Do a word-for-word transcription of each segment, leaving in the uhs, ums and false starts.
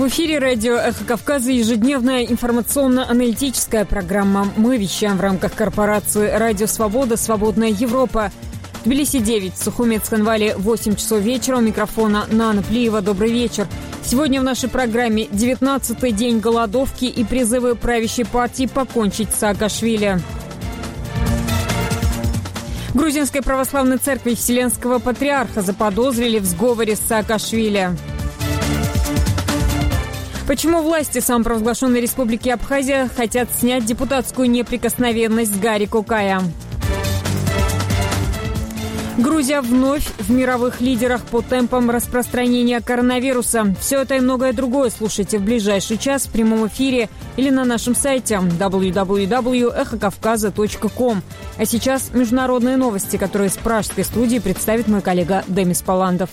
В эфире радио «Эхо Кавказа» ежедневная информационно-аналитическая программа. Мы вещаем в рамках корпорации «Радио Свобода. Свободная Европа». Тбилиси девять, Сухумец, Ханвали восемь часов вечера. У микрофона Нана Плиева. Добрый вечер. Сегодня в нашей программе девятнадцатый день голодовки и призывы правящей партии покончить с Саакашвили. Грузинской православной церкви Вселенского патриарха заподозрили в сговоре с Саакашвили. Почему власти самопровозглашенной республики Абхазия хотят снять депутатскую неприкосновенность с Гарри Кукая? Грузия вновь в мировых лидерах по темпам распространения коронавируса. Все это и многое другое слушайте в ближайший час в прямом эфире или на нашем сайте дабл ю дабл ю дабл ю точка эхо кавказа точка ком. А сейчас международные новости, которые с пражской студии представит мой коллега Демис Паландов.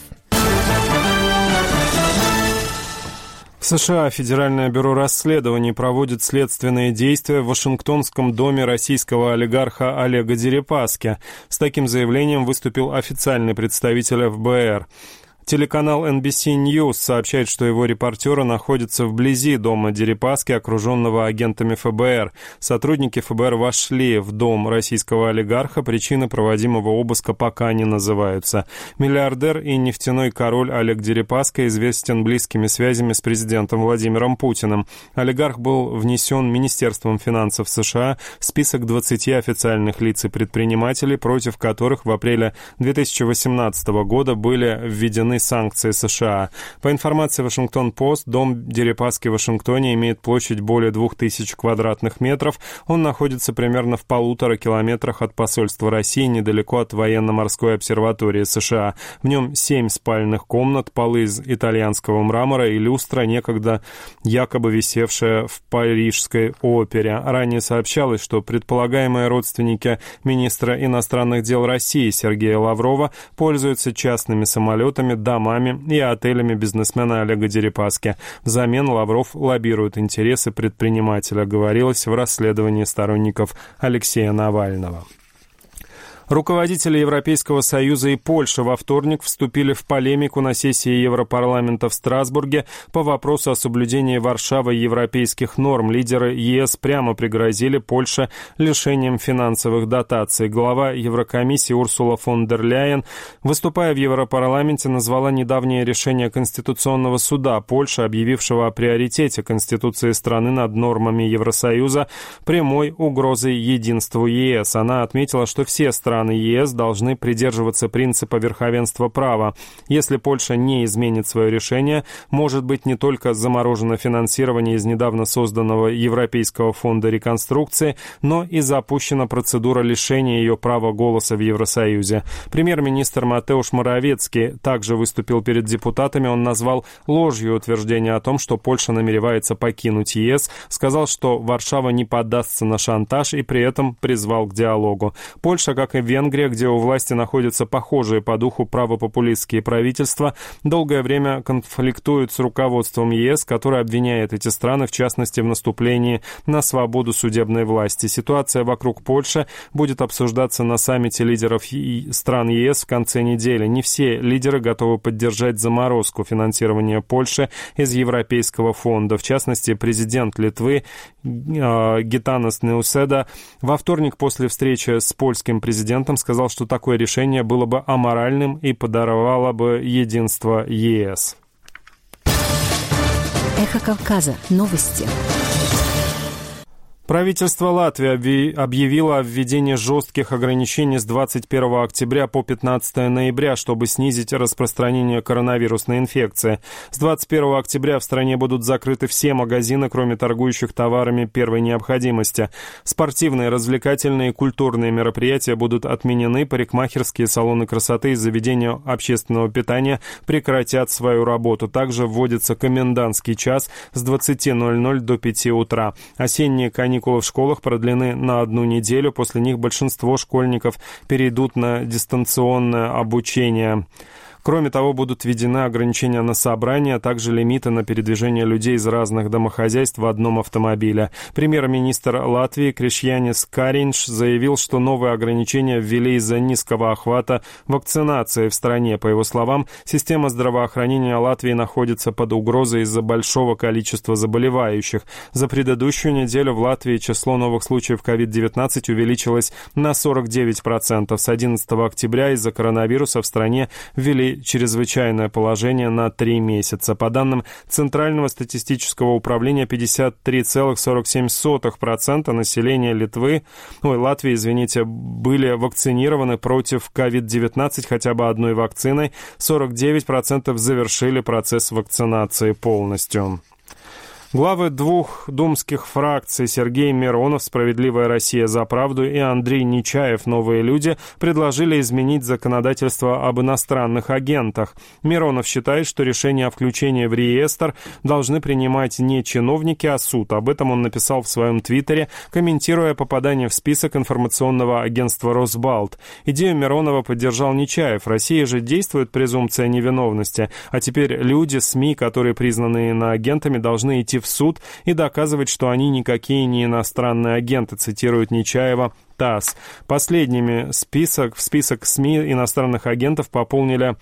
В США Федеральное бюро расследований проводит следственные действия в Вашингтонском доме российского олигарха Олега Дерипаски. С таким заявлением выступил официальный представитель эф бэ эр. Телеканал эн би си News сообщает, что его репортеры находятся вблизи дома Дерипаски, окруженного агентами эф бэ эр. Сотрудники эф бэ эр вошли в дом российского олигарха. Причины проводимого обыска пока не называются. Миллиардер и нефтяной король Олег Дерипаски известен близкими связями с президентом Владимиром Путиным. Олигарх был внесен Министерством финансов США в список двадцати официальных лиц и предпринимателей, против которых в апреле две тысячи восемнадцатого года были введены санкции США. По информации Вашингтон-Пост, дом Дерипаски в Вашингтоне имеет площадь более двух тысяч квадратных метров. Он находится примерно в полутора километрах от посольства России, недалеко от военно-морской обсерватории США. В нем семь спальных комнат, полы из итальянского мрамора и люстра, некогда якобы висевшая в Парижской опере. Ранее сообщалось, что предполагаемые родственники министра иностранных дел России Сергея Лаврова пользуются частными самолетами, домами и отелями бизнесмена Олега Дерипаски. Взамен Лавров лоббирует интересы предпринимателя, говорилось в расследовании сторонников Алексея Навального. Руководители Европейского Союза и Польши во вторник вступили в полемику на сессии Европарламента в Страсбурге по вопросу о соблюдении Варшавой европейских норм. Лидеры е эс прямо пригрозили Польше лишением финансовых дотаций. Глава Еврокомиссии Урсула фон дер Ляйен, выступая в Европарламенте, назвала недавнее решение Конституционного суда Польши, объявившего о приоритете Конституции страны над нормами Евросоюза, прямой угрозой единству е эс. Она отметила, что все страны Страны е эс должны придерживаться принципа верховенства права. Если Польша не изменит свое решение, может быть не только заморожено финансирование из недавно созданного Европейского фонда реконструкции, но и запущена процедура лишения ее права голоса в Евросоюзе. Премьер-министр Матеуш Моравецкий также выступил перед депутатами. Он назвал ложью утверждение о том, что Польша намеревается покинуть е эс, сказал, что Варшава не поддастся на шантаж и при этом призвал к диалогу. Польша, как и Венгрия, где у власти находятся похожие по духу правопопулистские правительства, долгое время конфликтуют с руководством е эс, которое обвиняет эти страны, в частности, в наступлении на свободу судебной власти. Ситуация вокруг Польши будет обсуждаться на саммите лидеров стран е эс в конце недели. Не все лидеры готовы поддержать заморозку финансирования Польши из Европейского фонда. В частности, президент Литвы э, Гитанас Науседа во вторник после встречи с польским президентом сказал, что такое решение было бы аморальным и подорвало бы единство е эс. Эхо Кавказа. Новости. Правительство Латвии объявило о введении жестких ограничений с двадцать первого октября по пятнадцатого ноября, чтобы снизить распространение коронавирусной инфекции. С двадцать первого октября в стране будут закрыты все магазины, кроме торгующих товарами первой необходимости. Спортивные, развлекательные и культурные мероприятия будут отменены, парикмахерские, салоны красоты и заведения общественного питания прекратят свою работу. Также вводится комендантский час с двадцати ноль-ноль до пяти утра. Осенние каникулы Каникулы в школах продлены на одну неделю. После них большинство школьников перейдут на дистанционное обучение. Кроме того, будут введены ограничения на собрания, а также лимиты на передвижение людей из разных домохозяйств в одном автомобиле. Премьер-министр Латвии Кришьянис Каринш заявил, что новые ограничения ввели из-за низкого охвата вакцинации в стране. По его словам, система здравоохранения Латвии находится под угрозой из-за большого количества заболевающих. За предыдущую неделю в Латвии число новых случаев ковид девятнадцать увеличилось на сорок девять процентов. С одиннадцатого октября из-за коронавируса в стране ввели чрезвычайное положение на три месяца. По данным Центрального статистического управления, пятьдесят три целых сорок семь сотых процента населения Литвы, ой, Латвии, извините, были вакцинированы против ковид девятнадцать хотя бы одной вакциной. сорок девять процентов завершили процесс вакцинации полностью. Главы двух думских фракций Сергей Миронов, «Справедливая Россия за правду», и Андрей Нечаев, «Новые люди», предложили изменить законодательство об иностранных агентах. Миронов считает, что решение о включении в реестр должны принимать не чиновники, а суд. Об этом он написал в своем твиттере, комментируя попадание в список информационного агентства «Росбалт». Идею Миронова поддержал Нечаев. В России же действует презумпция невиновности, а теперь люди, СМИ, которые признаны иноагентами, должны идти в в суд и доказывать, что они никакие не иностранные агенты, цитирует Нечаева ТАСС. Последними список, в список СМИ иностранных агентов пополнили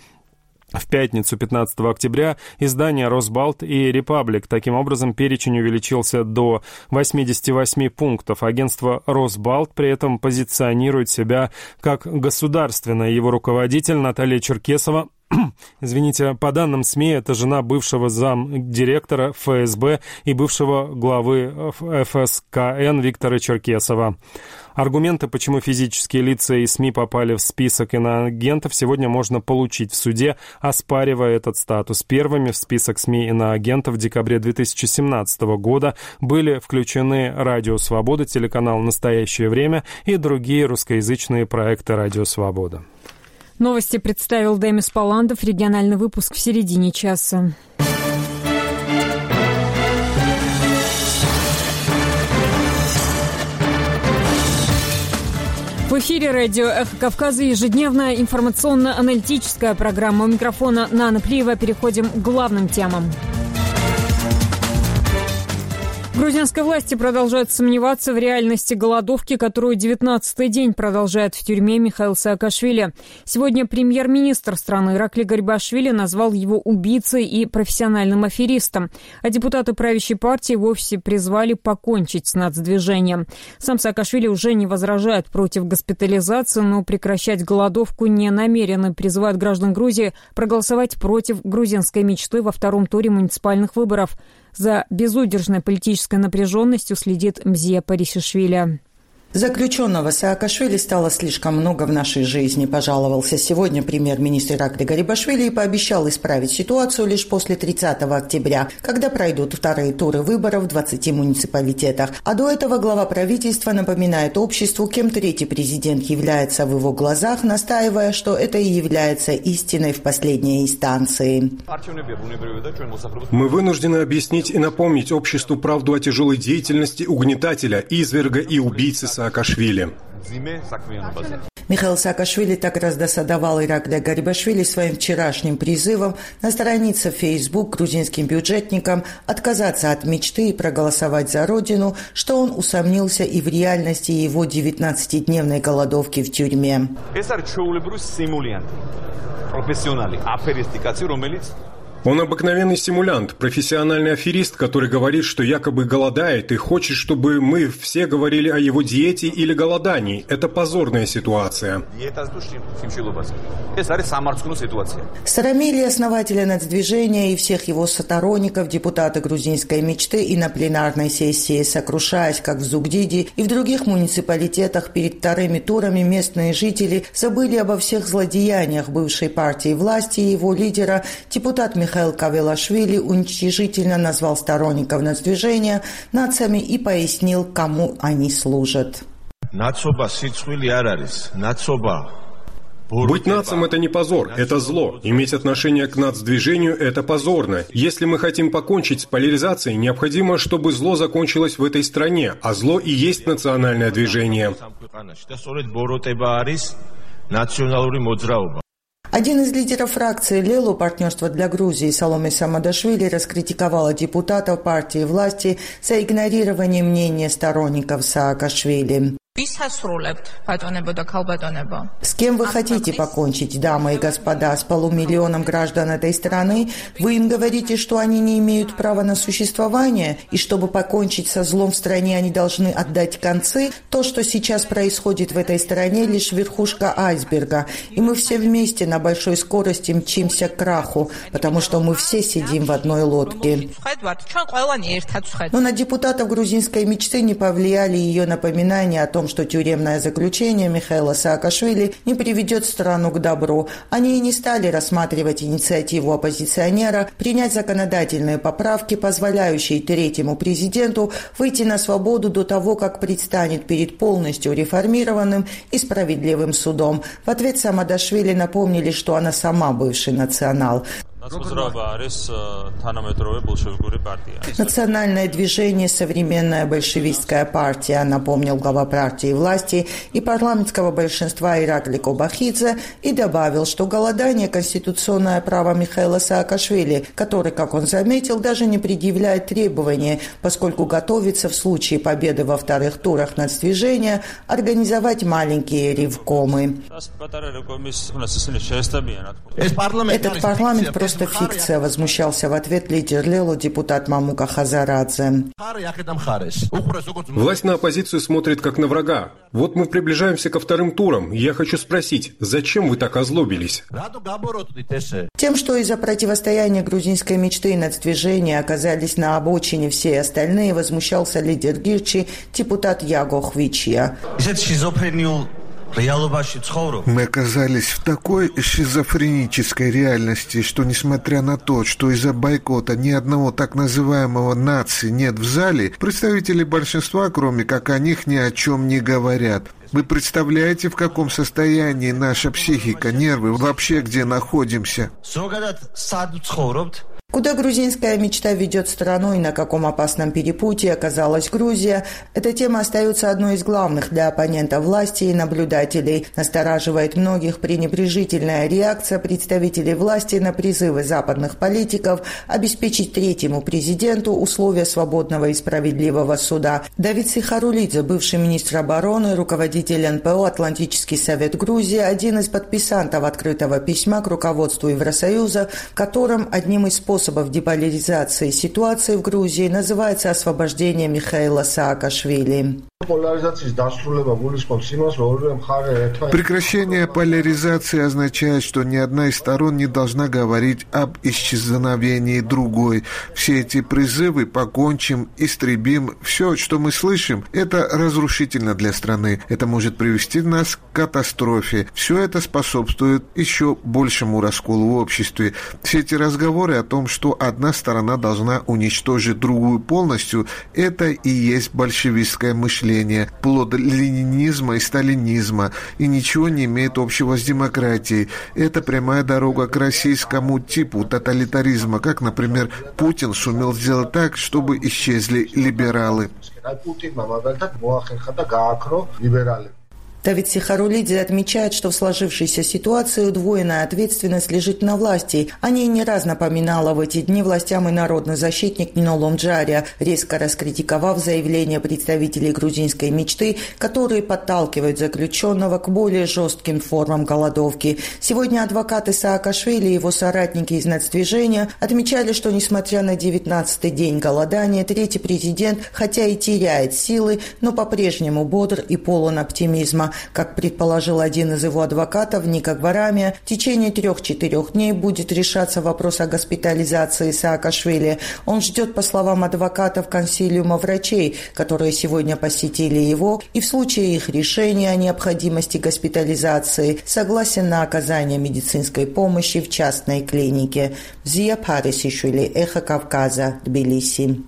в пятницу, пятнадцатого октября, издания «Росбалт» и «Репаблик». Таким образом, перечень увеличился до восьмидесяти восьми пунктов. Агентство «Росбалт» при этом позиционирует себя как государственное. Его руководитель Наталья Черкесова, извините, по данным СМИ, это жена бывшего замдиректора эф эс бэ и бывшего главы эф эс ка эн Виктора Черкесова. Аргументы, почему физические лица и СМИ попали в список иноагентов, сегодня можно получить в суде, оспаривая этот статус. Первыми в список СМИ иноагентов в декабре две тысячи семнадцатого года были включены «Радио Свобода», телеканал «Настоящее время» и другие русскоязычные проекты «Радио Свобода». Новости представил Демис Паландов. Региональный выпуск в середине часа. В эфире радио «Эхо Кавказа» ежедневная информационно-аналитическая программа. У микрофона Нана Плиева. Переходим к главным темам. Грузинские власти продолжают сомневаться в реальности голодовки, которую девятнадцатый день продолжает в тюрьме Михаил Саакашвили. Сегодня премьер-министр страны Иракли Гарибашвили назвал его убийцей и профессиональным аферистом, а депутаты правящей партии вовсе призвали покончить с нацдвижением. Сам Саакашвили уже не возражает против госпитализации, но прекращать голодовку не намерен и призывает граждан Грузии проголосовать против грузинской мечты во втором туре муниципальных выборов. За безудержной политической напряженностью следит Мзия Парисишвили. Заключенного Саакашвили стало слишком много в нашей жизни, пожаловался сегодня премьер-министр Иракли Гарибашвили и пообещал исправить ситуацию лишь после тридцатого октября, когда пройдут вторые туры выборов в двадцати муниципалитетах. А до этого глава правительства напоминает обществу, кем третий президент является в его глазах, настаивая, что это и является истиной в последней инстанции. Мы вынуждены объяснить и напомнить обществу правду о тяжелой деятельности угнетателя, изверга и убийцы Саакашвили. Михаил Саакашвили так раздосадовал Иракли Гарибашвили своим вчерашним призывом на странице в Facebook грузинским бюджетникам отказаться от мечты и проголосовать за родину, что он усомнился и в реальности его девятнадцатидневной голодовки в тюрьме. Он обыкновенный симулянт, профессиональный аферист, который говорит, что якобы голодает и хочет, чтобы мы все говорили о его диете или голодании. Это позорная ситуация. Старомили основателя нацдвижения и всех его сторонников, депутаты грузинской мечты и на пленарной сессии, сокрушаясь, как в Зугдиди и в других муниципалитетах перед вторыми турами, местные жители забыли обо всех злодеяниях бывшей партии власти и его лидера. Депутат Михаил Михаил Кавелашвили уничижительно назвал сторонников нацдвижения нациями и пояснил, кому они служат. Быть нацием – это не позор, это зло. Иметь отношение к нацдвижению – это позорно. Если мы хотим покончить с поляризацией, необходимо, чтобы зло закончилось в этой стране, а зло и есть национальное движение. Один из лидеров фракции Лелу «Партнерство для Грузии» Саломе Самадашвили раскритиковала депутатов партии власти за игнорирование мнения сторонников Саакашвили. С кем вы хотите покончить, дамы и господа, с полумиллионом граждан этой страны? Вы им говорите, что они не имеют права на существование, и чтобы покончить со злом в стране, они должны отдать концы? То, что сейчас происходит в этой стране, лишь верхушка айсберга, и мы все вместе на большой скорости мчимся к краху, потому что мы все сидим в одной лодке. Но на депутатов грузинской мечты не повлияли ее напоминания о том, что тюремное заключение Михаила Саакашвили не приведет страну к добру. Они и не стали рассматривать инициативу оппозиционера принять законодательные поправки, позволяющие третьему президенту выйти на свободу до того, как предстанет перед полностью реформированным и справедливым судом. В ответ Самадашвили напомнили, что она сама бывший национал. Национальное движение «Современная большевистская партия», напомнил глава партии власти и парламентского большинства Иракли Кобахидзе, и добавил, что голодание – конституционное право Михаила Саакашвили, который, как он заметил, даже не предъявляет требования, поскольку готовится в случае победы во вторых турах нацдвижения организовать маленькие ревкомы. Этот парламент просто Это фикция, возмущался в ответ лидер Лелу, депутат Мамука Хазарадзе. Власть на оппозицию смотрит как на врага. Вот мы приближаемся ко вторым турам. Я хочу спросить, зачем вы так озлобились? Тем, что из-за противостояния грузинской мечты и нацдвижения оказались на обочине все остальные, возмущался лидер Гирчи, депутат Яго Хвичия. Мы оказались в такой шизофренической реальности, что несмотря на то, что из-за бойкота ни одного так называемого нации нет в зале, представители большинства, кроме как о них, ни о чем не говорят. Вы представляете, в каком состоянии наша психика, нервы, вообще где находимся? Куда грузинская мечта ведет страну и на каком опасном перепутье оказалась Грузия, эта тема остается одной из главных для оппонентов власти и наблюдателей. Настораживает многих пренебрежительная реакция представителей власти на призывы западных политиков обеспечить третьему президенту условия свободного и справедливого суда. Давид Сихарулидзе, бывший министр обороны, руководитель эн пэ о «Атлантический совет Грузии», один из подписантов открытого письма к руководству Евросоюза, в котором одним из способов способов деполяризации ситуации в Грузии называется освобождение Михаила Саакашвили. Прекращение поляризации означает, что ни одна из сторон не должна говорить об исчезновении другой. Все эти призывы «покончим», «истребим», все, что мы слышим, это разрушительно для страны. Это может привести нас к катастрофе. Все это способствует еще большему расколу в обществе. Все эти разговоры о том, что одна сторона должна уничтожить другую полностью, это и есть большевистское мышление, плод ленинизма и сталинизма, и ничего не имеет общего с демократией. Это прямая дорога к российскому типу тоталитаризма, как, например, Путин сумел сделать так, чтобы исчезли либералы. Давид Сихарулидзе отмечает, что в сложившейся ситуации удвоенная ответственность лежит на власти. О ней не раз напоминала в эти дни властям и народный защитник Нино Ломджария, резко раскритиковав заявления представителей грузинской мечты, которые подталкивают заключенного к более жестким формам голодовки. Сегодня адвокаты Саакашвили и его соратники из нацдвижения отмечали, что несмотря на девятнадцатый день голодания, третий президент, хотя и теряет силы, но по-прежнему бодр и полон оптимизма. Как предположил один из его адвокатов, Ника Гварамия, в течение трех-четырех дней будет решаться вопрос о госпитализации Саакашвили. Он ждет, по словам адвокатов, консилиума врачей, которые сегодня посетили его, и в случае их решения о необходимости госпитализации согласен на оказание медицинской помощи в частной клинике. Зия Парисишвили, Эхо Кавказа, Тбилиси.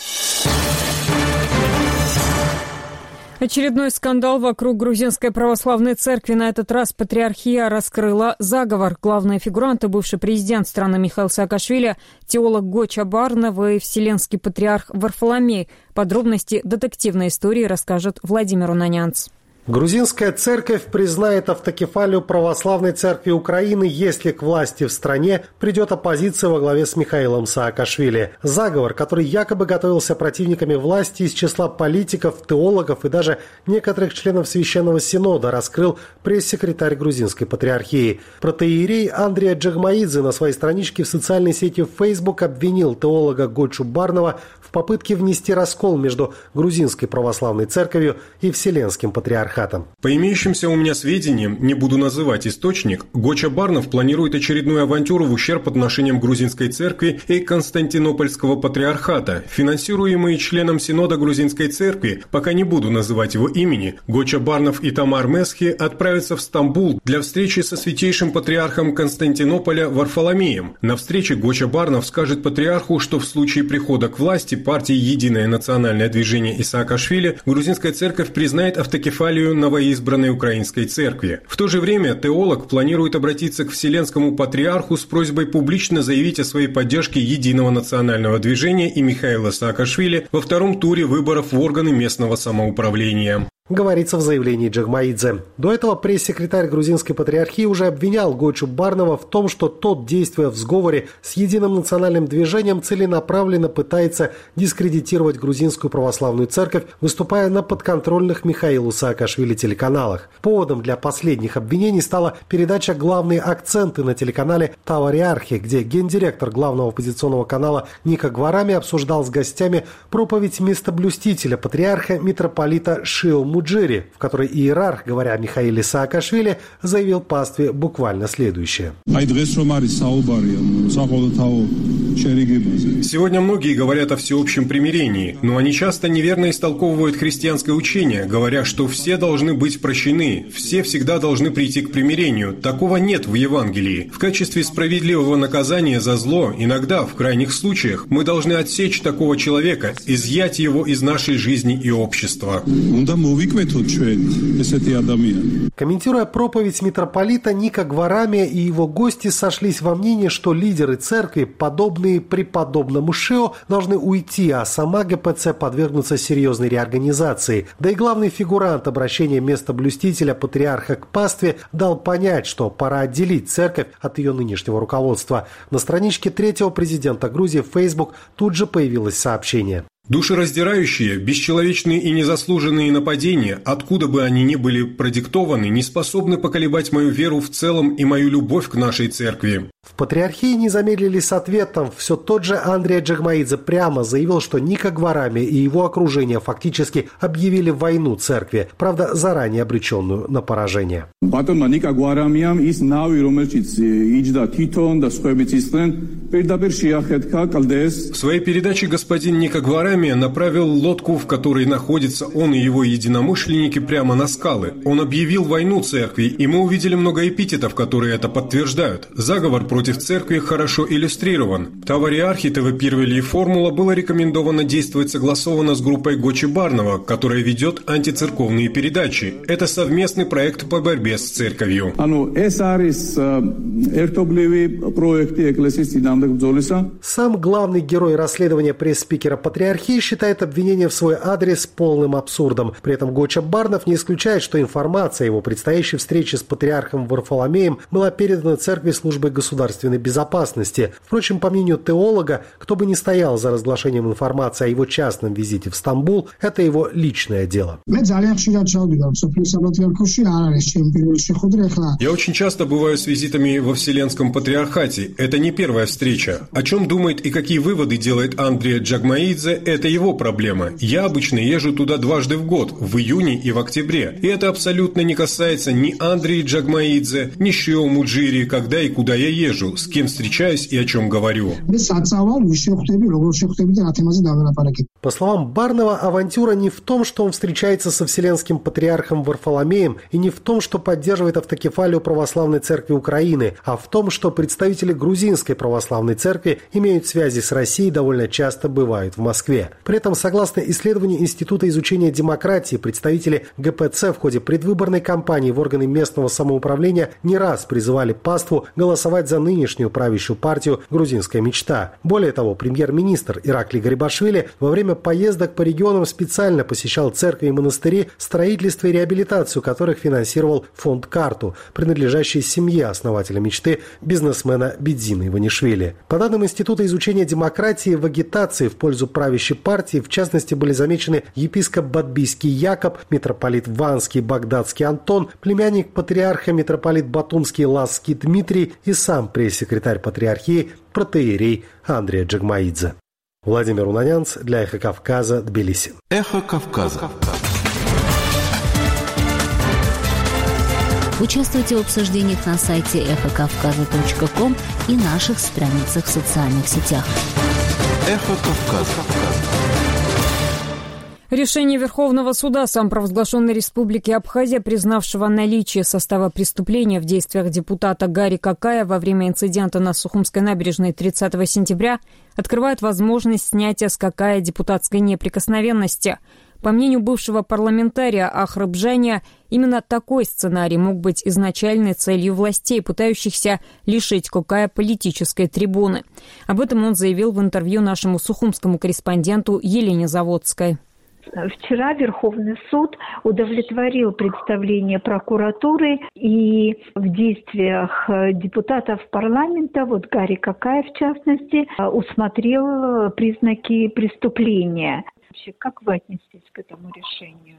Очередной скандал вокруг грузинской православной церкви. На этот раз патриархия раскрыла заговор. Главные фигуранты — бывший президент страны Михаил Саакашвили, теолог Гоча Барнова и вселенский патриарх Варфоломей. Подробности детективной истории расскажет Владимир Унанянц. Грузинская церковь признает автокефалию православной церкви Украины, если к власти в стране придет оппозиция во главе с Михаилом Саакашвили. Заговор, который якобы готовился противниками власти из числа политиков, теологов и даже некоторых членов Священного Синода, раскрыл пресс-секретарь грузинской патриархии. Протоиерей Андрей Джагмаидзе на своей страничке в социальной сети Facebook обвинил теолога Гочу Барнова в попытке внести раскол между грузинской православной церковью и Вселенским патриархатом. По имеющимся у меня сведениям, не буду называть источник, Гоча Барнов планирует очередную авантюру в ущерб отношениям грузинской церкви и Константинопольского патриархата. Финансируемые членом Синода грузинской церкви, пока не буду называть его имени, Гоча Барнов и Тамар Месхи отправятся в Стамбул для встречи со святейшим патриархом Константинополя Варфоломеем. На встрече Гоча Барнов скажет патриарху, что в случае прихода к власти партии «Единое национальное движение» и Саакашвили грузинская церковь признает автокефалию новоизбранной украинской церкви. В то же время теолог планирует обратиться к Вселенскому патриарху с просьбой публично заявить о своей поддержке Единого национального движения и Михаила Саакашвили во втором туре выборов в органы местного самоуправления. Говорится в заявлении Джагмаидзе. До этого пресс-секретарь грузинской патриархии уже обвинял Гочу Барнова в том, что тот, действуя в сговоре с Единым национальным движением, целенаправленно пытается дискредитировать грузинскую православную церковь, выступая на подконтрольных Михаилу Саакашвили телеканалах. Поводом для последних обвинений стала передача «Главные акценты» на телеканале Тавариархи, где гендиректор главного оппозиционного канала Ника Гварами обсуждал с гостями проповедь местоблюстителя патриарха митрополита Шио Муджири, в которой иерарх, говоря о Михаиле Саакашвили, заявил пастве буквально следующее. Сегодня многие говорят о всеобщем примирении, но они часто неверно истолковывают христианское учение, говоря, что все должны быть прощены, все всегда должны прийти к примирению. Такого нет в Евангелии. В качестве справедливого наказания за зло, иногда, в крайних случаях, мы должны отсечь такого человека, изъять его из нашей жизни и общества. Комментируя проповедь митрополита, Ника Гварами и его гости сошлись во мнении, что лидеры церкви, подобные преподобному Шио, должны уйти, а сама ГПЦ подвергнуться серьезной реорганизации. Да и главный фигурант обращения местоблюстителя патриарха к пастве дал понять, что пора отделить церковь от ее нынешнего руководства. На страничке третьего президента Грузии в Facebook тут же появилось сообщение. Душераздирающие, бесчеловечные и незаслуженные нападения, откуда бы они ни были продиктованы, не способны поколебать мою веру в целом и мою любовь к нашей церкви. В патриархии не замедлили с ответом. Все тот же Андрей Джагмаидзе прямо заявил, что Ника Гварами и его окружение фактически объявили войну церкви, правда, заранее обреченную на поражение. В своей передаче господин Ника Гварами направил лодку, в которой находится он и его единомышленники, прямо на скалы. Он объявил войну церкви, и мы увидели много эпитетов, которые это подтверждают. Заговор против церкви хорошо иллюстрирован. Тавариархи, ТВ Пирвели и Формула было рекомендовано действовать согласованно с группой Гочи Барнова, которая ведет антицерковные передачи. Это совместный проект по борьбе с церковью. Сам главный герой расследования пресс-спикера патриархии считает обвинение в свой адрес полным абсурдом. При этом Гоча Барнов не исключает, что информация о его предстоящей встрече с патриархом Варфоломеем была передана церкви службой государственной безопасности. Впрочем, по мнению теолога, кто бы ни стоял за разглашением информации о его частном визите в Стамбул, это его личное дело. Я очень часто бываю с визитами во Вселенском патриархате. Это не первая встреча. О чем думает и какие выводы делает Андрей Джагмаидзе, это его проблема. Я обычно езжу туда дважды в год, в июне и в октябре. И это абсолютно не касается ни Андрея Джагмаидзе, ни Шио Муджири, когда и куда я езжу, с кем встречаюсь и о чем говорю. По словам Барнова, авантюра не в том, что он встречается со Вселенским патриархом Варфоломеем, и не в том, что поддерживает автокефалию православной церкви Украины, а в том, что представители грузинской православной церкви имеют связи с Россией, довольно часто бывают в Москве. Москве. При этом, согласно исследованию Института изучения демократии, представители гэ пэ цэ в ходе предвыборной кампании в органы местного самоуправления не раз призывали паству голосовать за нынешнюю правящую партию «Грузинская мечта». Более того, премьер-министр Ираклий Гарибашвили во время поездок по регионам специально посещал церкви и монастыри, строительство и реабилитацию которых финансировал фонд «Карту», принадлежащий семье основателя мечты бизнесмена Бидзина Иванишвили. По данным Института изучения демократии, в агитации в пользу правящей партии, в частности, были замечены епископ Бадбийский Якоб, митрополит Ванский Багдадский Антон, племянник патриарха митрополит Батумский Ласский Дмитрий и сам пресс-секретарь патриархии протоиерей Андрей Джагмаидзе. Владимир Унанянц для «Эхо Кавказа», Тбилиси. «Эхо Кавказа». Участвуйте в обсуждениях на сайте эхо кавказа точка ком и наших страницах в социальных сетях. «Эхо Кавказа». Решение Верховного суда самопровозглашенной Республики Абхазия, признавшего наличие состава преступления в действиях депутата Гари Какая во время инцидента на Сухумской набережной тридцатого сентября, открывает возможность снятия с Какая депутатской неприкосновенности. По мнению бывшего парламентария Ахра Бжания, именно такой сценарий мог быть изначальной целью властей, пытающихся лишить Какая политической трибуны. Об этом он заявил в интервью нашему сухумскому корреспонденту Елене Заводской. Вчера Верховный суд удовлетворил представление прокуратуры, и в действиях депутатов парламента, вот Гари Какая в частности, усмотрел признаки преступления. Как вы отнеслись к этому решению?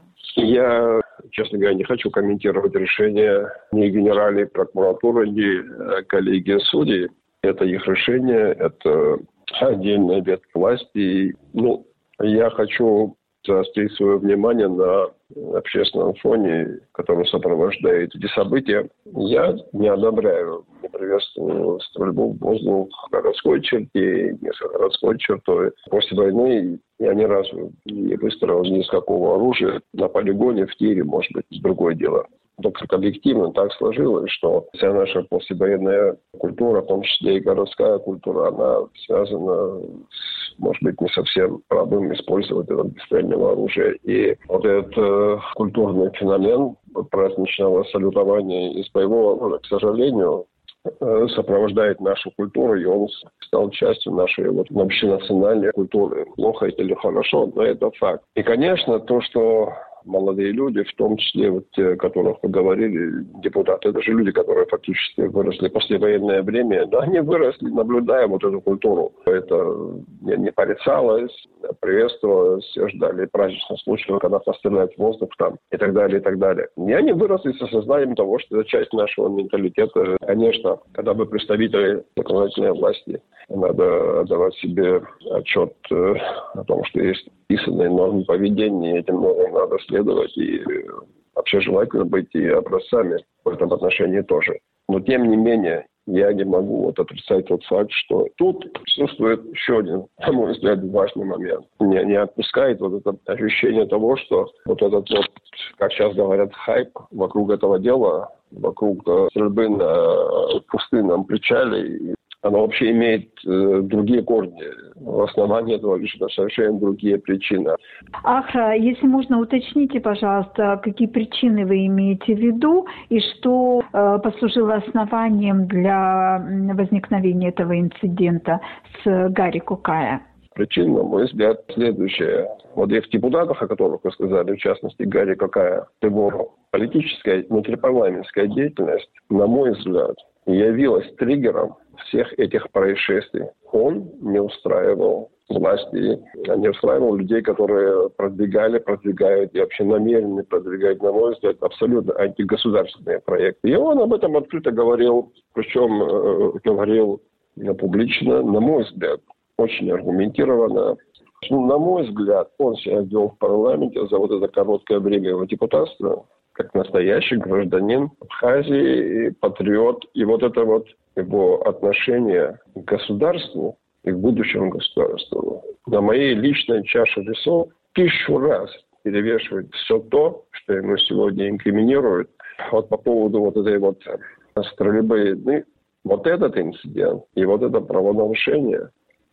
Я, честно говоря, не хочу комментировать решение ни генеральной прокуратуры, ни коллегии судей. Это их решение, это отдельная ветвь власти. Ну, я хочу заострить свое внимание на общественном фоне, который сопровождает эти события. Я не одобряю, не приветствую стрельбу в воздух в городской черте, не за городской чертой. После войны я ни разу не выстрелил ни из какого оружия на полигоне, в тире, может быть, другое дело. Только объективно так сложилось, что вся наша послевоенная культура, в том числе и городская культура, она связана с, может быть, не совсем правым использовать это огнестрельное оружие. И вот этот э, культурный феномен праздничного салютования из боевого оружия, к сожалению, э, сопровождает нашу культуру, и он стал частью нашей вот, общенациональной культуры. Плохо это или хорошо, но это факт. И, конечно, то, что молодые люди, в том числе вот те, о которых вы говорили, депутаты, это же люди, которые фактически выросли в послевоенное время, но они выросли, наблюдая вот эту культуру. Это не, не порицалось, приветствовалось, все ждали праздничных случаев, когда постреляют в воздух там и так далее, и так далее. И они выросли с осознанием того, что это часть нашего менталитета. Конечно, когда бы представители законодательной власти, надо отдавать себе отчет э, о том, что есть писанные нормы поведения, этим нормам надо следовать, и вообще желательно быть и образцами в этом отношении тоже. Но тем не менее, я не могу вот отрицать тот факт, что тут присутствует еще один, на мой взгляд, важный момент. Меня не отпускает вот это ощущение того, что вот этот вот, как сейчас говорят, хайп вокруг этого дела, вокруг стрельбы на пустынном причале, оно вообще имеет э, другие корни. В основании этого лишь совершенно другие причины. Ахра, если можно, уточните, пожалуйста, какие причины вы имеете в виду и что э, послужило основанием для возникновения этого инцидента с Гари Какая? Причина, на мой взгляд, следующая. Вот этих депутатов, о которых вы сказали, в частности, Гари Какая, его политическая, внутрипарламентская деятельность, на мой взгляд, явилась триггером всех этих происшествий. Он не устраивал власти, не устраивал людей, которые продвигали, продвигают и вообще намерены продвигать, на мой взгляд, абсолютно антигосударственные проекты. И он об этом открыто говорил, причем э, говорил публично, на мой взгляд, очень аргументированно. Ну, на мой взгляд, он себя ввел в парламенте за вот это короткое время его депутатства как настоящий гражданин Абхазии, патриот. И вот это вот его отношение к государству и к будущему государству на моей личной чаше весов тысячу раз перевешивает все то, что ему сегодня инкриминируют. Вот по поводу вот этой вот стрельбы, ну, вот этот инцидент и вот это правонарушение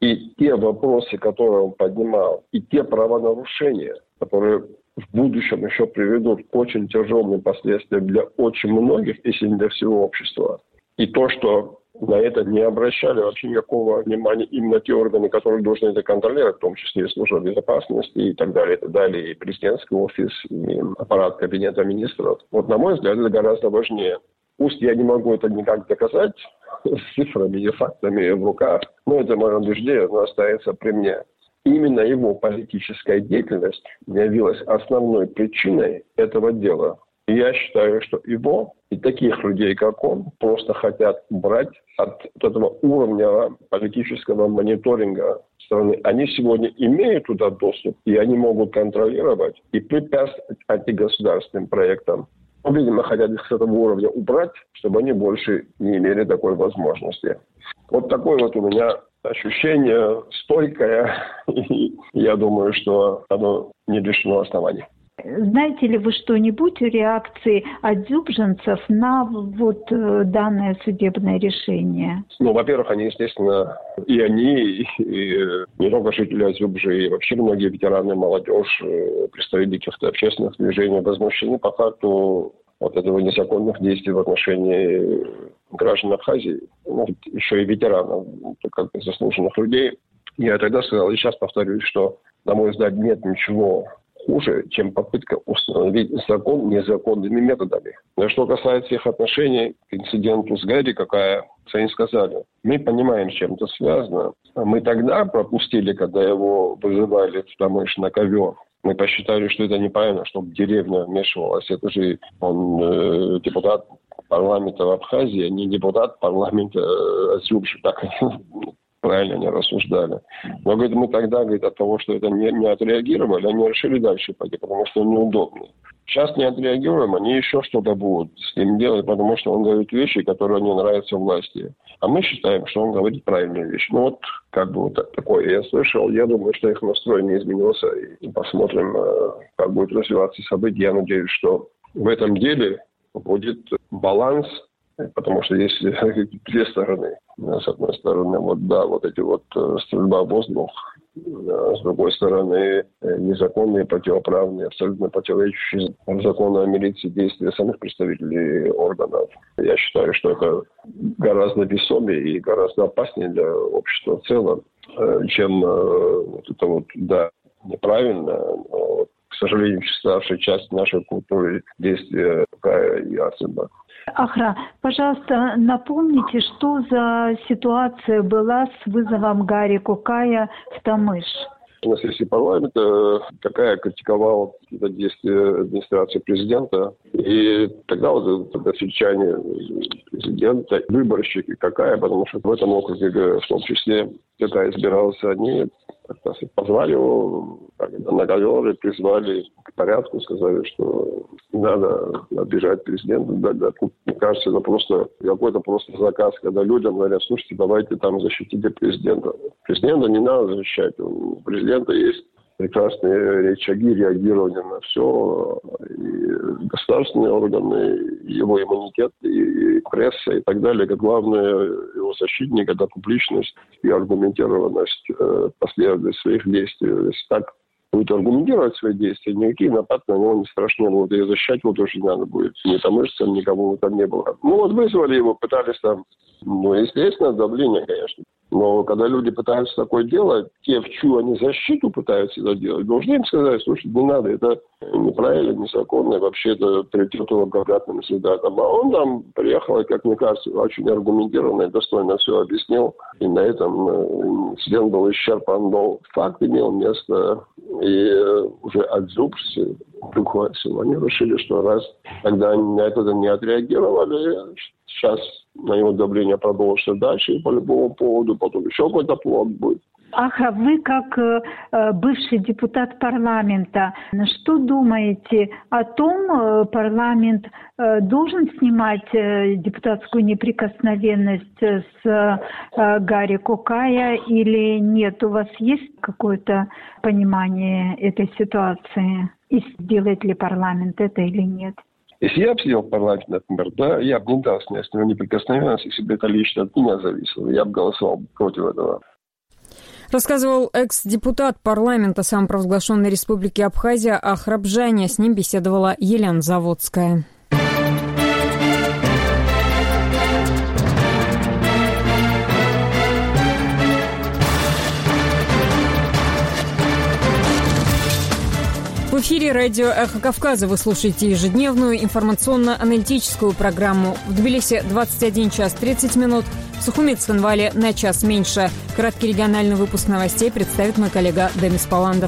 И те вопросы, которые он поднимал, и те правонарушения, которые в будущем еще приведут к очень тяжелым последствиям для очень многих, если не для всего общества. И то, что на это не обращали вообще никакого внимания именно те органы, которые должны это контролировать, в том числе и служба безопасности и так далее, и так далее, и президентский офис, и аппарат кабинета министров. Вот, на мой взгляд, это гораздо важнее. Пусть я не могу это никак доказать с цифрами и фактами в руках, но это мое убеждение, оно остается при мне. Именно его политическая деятельность явилась основной причиной этого дела. И я считаю, что его и таких людей, как он, просто хотят убрать от этого уровня политического мониторинга страны. Они сегодня имеют туда доступ, и они могут контролировать и препятствовать антигосударственным проектам. Но, видимо, хотят их с этого уровня убрать, чтобы они больше не имели такой возможности. Вот такое вот у меня ощущение стойкое, и я думаю, что оно не лишено оснований. Знаете ли вы что-нибудь о реакции адзюбженцев на вот данное судебное решение? Ну, во-первых, они, естественно, и они, и, и не только жители Адзюбжи, и вообще многие ветераны, молодежь, представители каких-то общественных движений возмущены по факту вот этого незаконных действий в отношении граждан Абхазии, ну, еще и ветеранов, как заслуженных людей. Я тогда сказал, и сейчас повторюсь, что, на мой взгляд, нет ничего хуже, чем попытка установить закон незаконными методами. Но что касается их отношений к инциденту с Гарри, какая, они сказали, мы понимаем, с чем это связано. Мы тогда пропустили, когда его вызывали в Тамыш на ковер. Мы посчитали, что это неправильно, чтобы деревня вмешивалась. Это же он э, депутат парламента в Абхазии, а не депутат парламента э, Адзюбжи. Так правильно они рассуждали. Но, говорит, мы тогда, говорит, от того, что это не, не отреагировали, они решили дальше пойти, потому что неудобно. Сейчас не отреагируем, они еще что-то будут с ним делать, потому что он говорит вещи, которые не нравятся власти. А мы считаем, что он говорит правильные вещи. Ну вот, как бы вот такое я слышал. Я думаю, что их настрой не изменился. И посмотрим, как будет развиваться события. Я надеюсь, что в этом деле будет баланс, потому что есть две стороны. С одной стороны, вот да, вот эти вот стрельба в воздух, с другой стороны, незаконные, противоправные, абсолютно противоречащие закону о милиции действия самих представителей органов. Я считаю, что это гораздо весомее и гораздо опаснее для общества в целом, чем вот это вот, да, неправильно, но, к сожалению, ставшая часть нашей культуры действия Кая и Арсенба. Ахра, пожалуйста, напомните, что за ситуация была с вызовом Гарри Кукая в Тамыш? На сессии парламента Кукая критиковал это действие администрации президента. И тогда вот односельчане президента, выборщики Кукая, потому что в этом округе, в том числе, Кукая избирался, они позвали его на ковер и призвали к порядку, сказали, что не надо обижать президента. Да, да. Мне кажется, это просто какой-то просто заказ, когда людям говорят, слушайте, давайте там защитите президента. Президента не надо защищать. У президента есть прекрасные рычаги реагирования на все, и государственные органы, и его иммунитет, и, и пресса, и так далее. Как главное, его защитник – это публичность и аргументированность, э, последовательность своих действий. Если так будет аргументировать свои действия, никакие нападки на него не страшны будут. И защищать его тоже не надо будет. Ни тамышцам, никому там не было. Ну вот вызвали его, пытались там, ну, естественно, давление, конечно. Но когда люди пытаются такое делать, те, в чью они защиту пытаются это делать, должны им сказать, слушай, не надо, это неправильно, несзаконно, вообще это приведет его к обратным результатам. А он там приехал, и, как мне кажется, очень аргументированно и достойно все объяснил. И на этом инцидент был исчерпан, но факт имел место. И уже Адзюбжи, они решили, что раз тогда они на это не отреагировали, сейчас на его давление продолжится дальше, и по любому поводу, потом еще какой-то плод будет. Аха, вы как э, бывший депутат парламента, что думаете о том, э, парламент э, должен снимать э, депутатскую неприкосновенность с э, Гарри Кукая или нет? У вас есть какое-то понимание этой ситуации? И сделает ли парламент это или нет? Если я бы сидел в парламенте, например, да, я бы не дал снять с него неприкосновенность, если бы это лично от меня зависело. Я бы голосовал против этого. Рассказывал экс-депутат парламента самопровозглашенной республики Абхазия Ахраб Джаня. С ним беседовала Елена Заводская. В эфире радио «Эхо Кавказа». Вы слушаете ежедневную информационно-аналитическую программу. В Тбилиси двадцать один час тридцать минут, в Сухуми Цхинвале на час меньше. Краткий региональный выпуск новостей представит мой коллега Демис Паландов.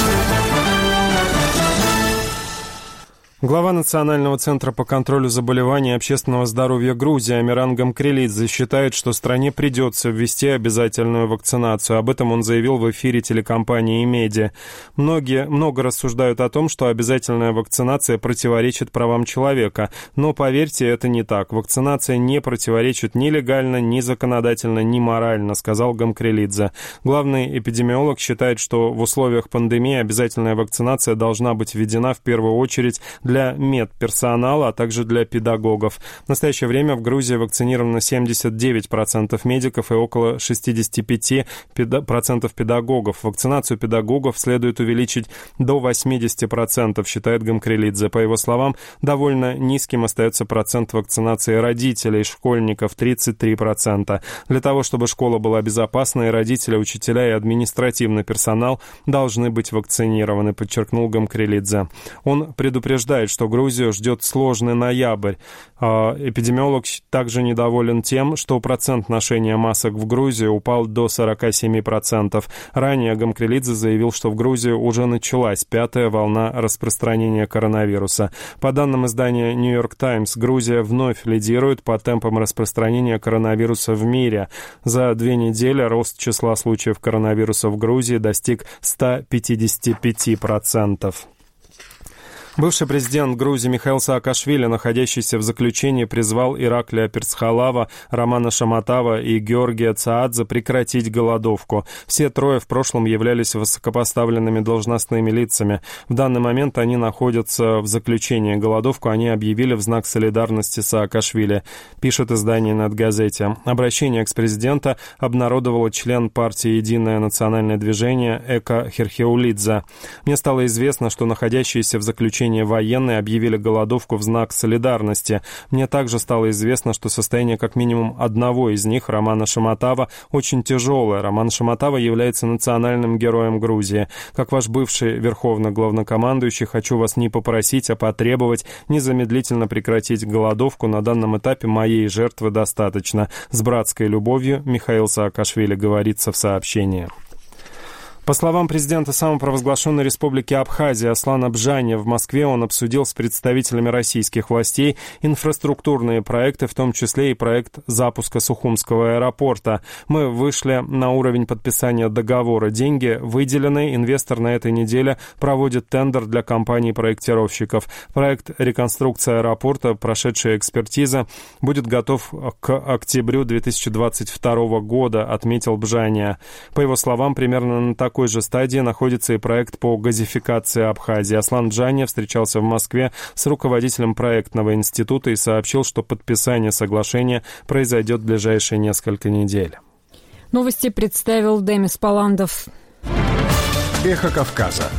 Глава Национального центра по контролю заболеваний и общественного здоровья Грузии Амиран Гамкрелидзе считает, что стране придется ввести обязательную вакцинацию. Об этом он заявил в эфире телекомпании «Медиа». Многие много рассуждают о том, что обязательная вакцинация противоречит правам человека. Но, поверьте, это не так. Вакцинация не противоречит ни легально, ни законодательно, ни морально, сказал Гамкрелидзе. Главный эпидемиолог считает, что в условиях пандемии обязательная вакцинация должна быть введена в первую очередь для медперсонала, а также для педагогов. В настоящее время в Грузии вакцинировано семьдесят девять процентов медиков и около шестьдесят пять процентов педагогов. Вакцинацию педагогов следует увеличить до восемьдесят процентов, считает Гамкрелидзе. По его словам, довольно низким остается процент вакцинации родителей, школьников тридцать три процента. Для того, чтобы школа была безопасной, родители, учителя и административный персонал должны быть вакцинированы, подчеркнул Гамкрелидзе. Он предупреждает, что Грузию ждет сложный ноябрь. Эпидемиолог также недоволен тем, что процент ношения масок в Грузии упал до сорок семь процентов. Ранее Гамкрелидзе заявил, что в Грузии уже началась пятая волна распространения коронавируса. По данным издания «Нью-Йорк Таймс», Грузия вновь лидирует по темпам распространения коронавируса в мире. За две недели рост числа случаев коронавируса в Грузии достиг ста пятидесяти пяти процентов. Бывший президент Грузии Михаил Саакашвили, находящийся в заключении, призвал Ираклия Перцхалава, Романа Шаматава и Георгия Цаадзе прекратить голодовку. Все трое в прошлом являлись высокопоставленными должностными лицами. В данный момент они находятся в заключении. Голодовку они объявили в знак солидарности с Саакашвили, пишет издание «Надгазете». Обращение экс-президента обнародовал член партии «Единое национальное движение» Эка Херхеулидзе. Мне стало известно, что находящиеся в заключении военные объявили голодовку в знак солидарности. Мне также стало известно, что состояние как минимум одного из них, Романа Шаматава, очень тяжелое. Роман Шаматава является национальным героем Грузии. Как ваш бывший верховный главнокомандующий, хочу вас не попросить, а потребовать незамедлительно прекратить голодовку. На данном этапе моей жертвы достаточно. С братской любовью, Михаил Саакашвили, говорится в сообщении. По словам президента самопровозглашенной республики Абхазия Аслана Бжаня, в Москве он обсудил с представителями российских властей инфраструктурные проекты, в том числе и проект запуска Сухумского аэропорта. Мы вышли на уровень подписания договора. Деньги выделены. Инвестор на этой неделе проводит тендер для компаний-проектировщиков. Проект реконструкции аэропорта, прошедшая экспертиза, будет готов к октябрю две тысячи двадцать второго года, отметил Бжаня. По его словам, примерно на такой В такой же стадии находится и проект по газификации Абхазии. Аслан Джаня встречался в Москве с руководителем проектного института и сообщил, что подписание соглашения произойдет в ближайшие несколько недель. Новости представил Демис Паландов. Эхо Кавказа.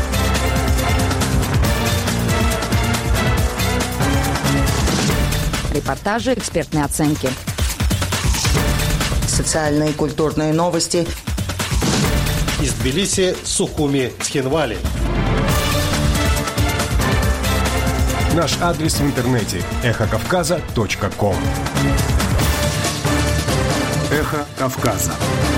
Репортажи, экспертные оценки. Социальные и культурные новости. Из Тбилиси, Сухуми, Цхинвали. Наш адрес в интернете эхо кавказа точка ком. Эхо Кавказа.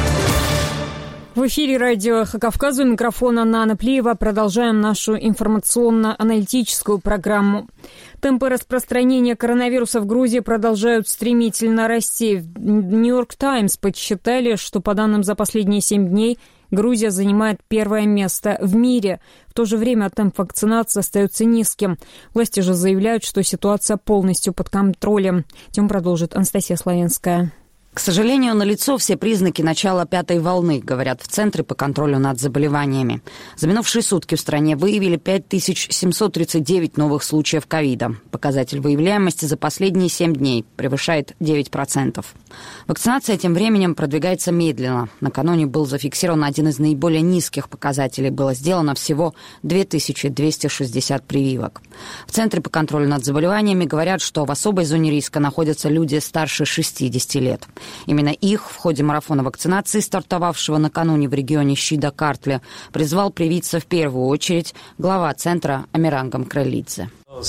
В эфире радио «Эхо Кавказа», у микрофона Нана Плиева. Продолжаем нашу информационно-аналитическую программу. Темпы распространения коронавируса в Грузии продолжают стремительно расти. В «Нью-Йорк Таймс» подсчитали, что по данным за последние семь дней Грузия занимает первое место в мире. В то же время темп вакцинации остается низким. Власти же заявляют, что ситуация полностью под контролем. Тем продолжит Анастасия Славенская. К сожалению, налицо все признаки начала пятой волны, говорят в Центре по контролю над заболеваниями. За минувшие сутки в стране выявили пять тысяч семьсот тридцать девять новых случаев ковида. Показатель выявляемости за последние семь дней превышает девять процентов. Вакцинация тем временем продвигается медленно. Накануне был зафиксирован один из наиболее низких показателей. Было сделано всего две тысячи двести шестьдесят прививок. В Центре по контролю над заболеваниями говорят, что в особой зоне риска находятся люди старше шестидесяти лет. Именно их в ходе марафона вакцинации, стартовавшего накануне в регионе Щида-Картли, призвал привиться в первую очередь глава Центра Амиран Кралидзе. В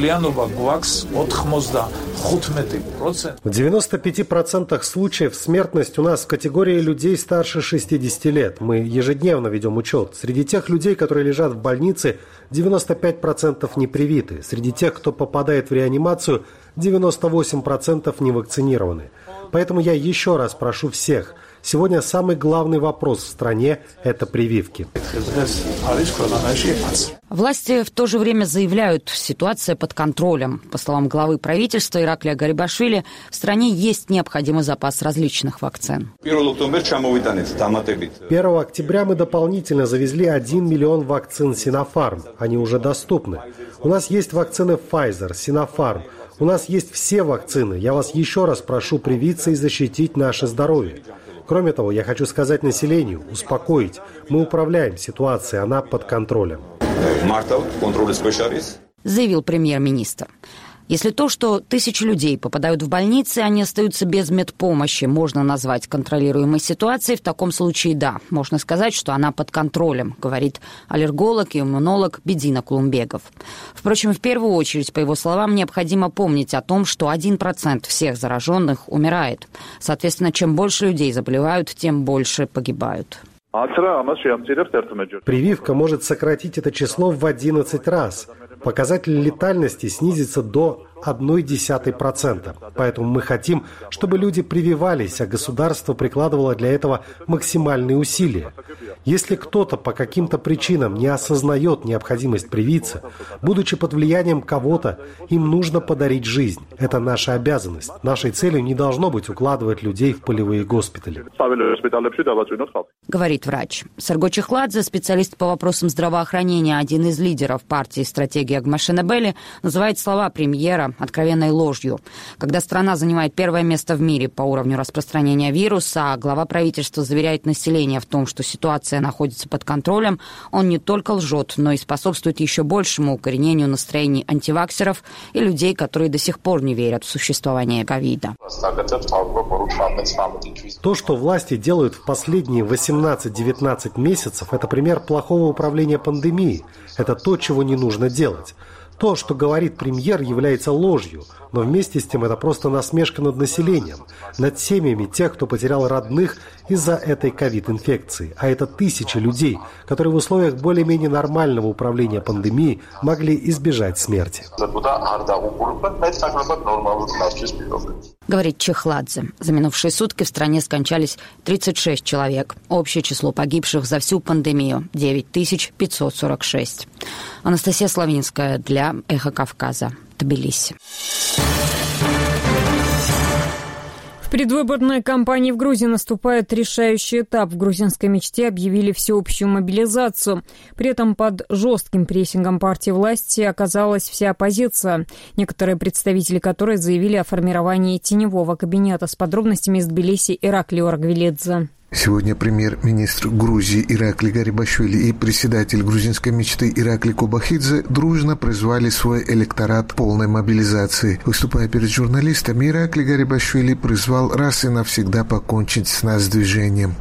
девяноста пяти процентах случаев смертность у нас в категории людей старше шестидесяти лет. Мы ежедневно ведем учет. Среди тех людей, которые лежат в больнице, девяносто пять процентов не привиты. Среди тех, кто попадает в реанимацию, девяносто восемь процентов не вакцинированы. Поэтому я еще раз прошу всех. Сегодня самый главный вопрос в стране – это прививки. Власти в то же время заявляют, ситуация под контролем. По словам главы правительства Ираклия Гарибашвили, в стране есть необходимый запас различных вакцин. первого октября мы дополнительно завезли один миллион вакцин Sinopharm. Они уже доступны. У нас есть вакцины Pfizer, Sinopharm. У нас есть все вакцины. Я вас еще раз прошу привиться и защитить наше здоровье. Кроме того, я хочу сказать населению, успокоить. Мы управляем ситуацией, она под контролем. Заявил премьер-министр. Если то, что тысячи людей попадают в больницы, они остаются без медпомощи, можно назвать контролируемой ситуацией, в таком случае да, можно сказать, что она под контролем, говорит аллерголог и иммунолог Бедина Кулумбегов. Впрочем, в первую очередь, по его словам, необходимо помнить о том, что один процент всех зараженных умирает. Соответственно, чем больше людей заболевают, тем больше погибают. Прививка может сократить это число в одиннадцать раз. Показатель летальности снизится до одной десятой процента. Поэтому мы хотим, чтобы люди прививались, а государство прикладывало для этого максимальные усилия. Если кто-то по каким-то причинам не осознает необходимость привиться, будучи под влиянием кого-то, им нужно подарить жизнь. Это наша обязанность. Нашей целью не должно быть укладывать людей в полевые госпитали. Говорит врач. Сарго Чехладзе, специалист по вопросам здравоохранения, один из лидеров партии «Стратегия Гмашенебели», называет слова премьера откровенной ложью. Когда страна занимает первое место в мире по уровню распространения вируса, а глава правительства заверяет население в том, что ситуация находится под контролем, он не только лжет, но и способствует еще большему укоренению настроений антиваксеров и людей, которые до сих пор не верят в существование ковида. То, что власти делают в последние восемнадцать-девятнадцать месяцев, это пример плохого управления пандемией. Это то, чего не нужно делать. То, что говорит премьер, является ложью, но вместе с тем это просто насмешка над населением, над семьями тех, кто потерял родных из-за этой ковид-инфекции. А это тысячи людей, которые в условиях более-менее нормального управления пандемией могли избежать смерти. Говорит Чехладзе. За минувшие сутки в стране скончались тридцать шесть человек. Общее число погибших за всю пандемию – девять тысяч пятьсот сорок шесть. Анастасия Славинская для «Эхо Кавказа», Тбилиси. В предвыборной кампании в Грузии наступает решающий этап. В грузинской мечте объявили всеобщую мобилизацию. При этом под жестким прессингом партии власти оказалась вся оппозиция, некоторые представители которой заявили о формировании теневого кабинета. С подробностями из Тбилиси Ираклий Оргвелидзе. Сегодня премьер-министр Грузии Ираклий Гарибашвили и председатель грузинской мечты Ираклий Кобахидзе дружно призвали свой электорат к полной мобилизации. Выступая перед журналистами, Ираклий Гарибашвили призвал раз и навсегда покончить с нацдвижением.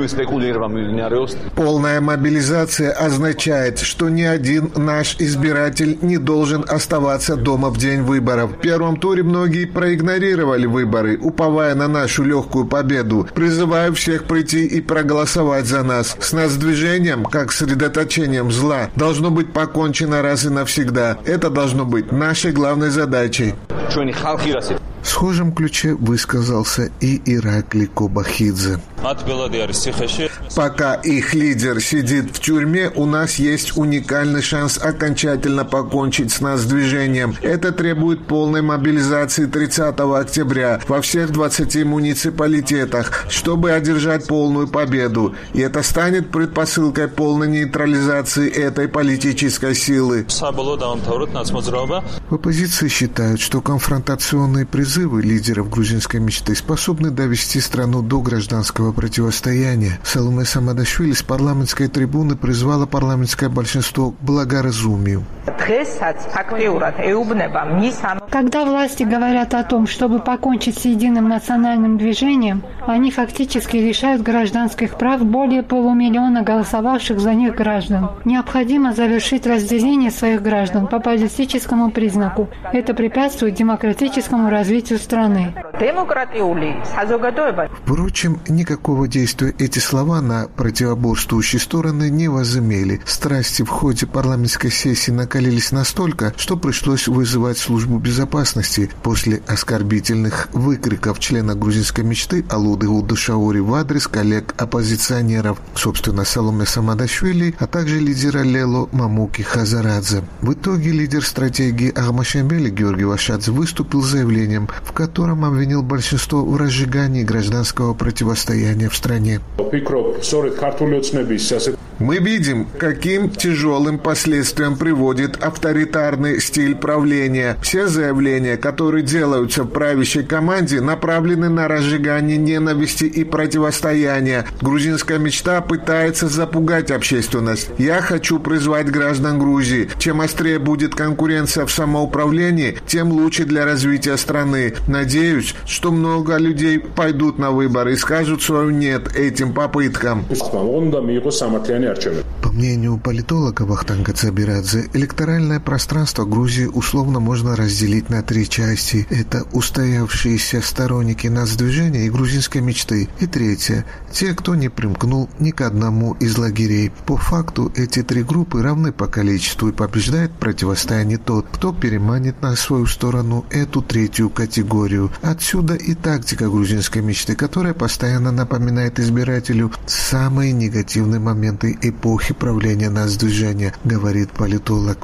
Полная мобилизация означает, что ни один наш избиратель не должен оставаться дома в день выборов. В первом туре многие проигнорировали выборы, уповая на нашу легкую победу. Призываю всех прийти и проголосовать за нас. С нацдвижением, как средоточением зла, должно быть покончено раз и навсегда. Это должно быть нашей главной задачей. В схожем ключе высказался и Ираклий Кобахидзе. Пока их лидер сидит в тюрьме, у нас есть уникальный шанс окончательно покончить с нацдвижением. Это требует полной мобилизации тридцатого октября во всех двадцати муниципалитетах, чтобы одержать полную победу. И это станет предпосылкой полной нейтрализации этой политической силы. В оппозиции считают, что конфронтационные призывы лидеров грузинской мечты способны довести страну до гражданского противостояния. Саломе Самадашвили с парламентской трибуны призвала парламентское большинство к благоразумию. Когда власти говорят о том, чтобы покончить с единым национальным движением, они фактически лишают гражданских прав более полумиллиона голосовавших за них граждан. Необходимо завершить разделение своих граждан по политическому признаку. Это препятствует демократическому развитию страны. Впрочем, никакого действия эти слова на противоборствующие стороны не возымели. Страсти в ходе парламентской сессии накалились настолько, что пришлось вызывать службу безопасности после оскорбительных выкриков члена грузинской мечты Алуды Удушаури в адрес коллег-оппозиционеров, собственно, Саломе Самадашвили, а также лидера Лело Мамуки Хазарадзе. В итоге лидер стратегии Ахмашембели Георгий Вашадзе выступил с заявлением, в котором обвинил большинство в разжигании гражданского противостояния в стране. Мы видим, каким тяжелым последствиям приводит авторитарный стиль правления. Все заявления, которые делаются в правящей команде, направлены на разжигание ненависти и противостояния. Грузинская мечта пытается запугать общественность. Я хочу призвать граждан Грузии. Чем острее будет конкуренция в самоуправлении, тем лучше для развития страны. Надеюсь, что много людей пойдут на выборы и скажут свое «нет» этим попыткам. По мнению политолога Вахтанга Цабирадзе, электоральное пространство Грузии условно можно разделить на три части. Это устоявшиеся сторонники нацдвижения и грузинской мечты. И третье – те, кто не примкнул ни к одному из лагерей. По факту эти три группы равны по количеству, и побеждает в противостоянии тот, кто переманит на свою сторону эту третью категорию. Отсюда и тактика грузинской мечты, которая постоянно напоминает избирателю самые негативные моменты эпохи правления нацдвижения, говорит политолог.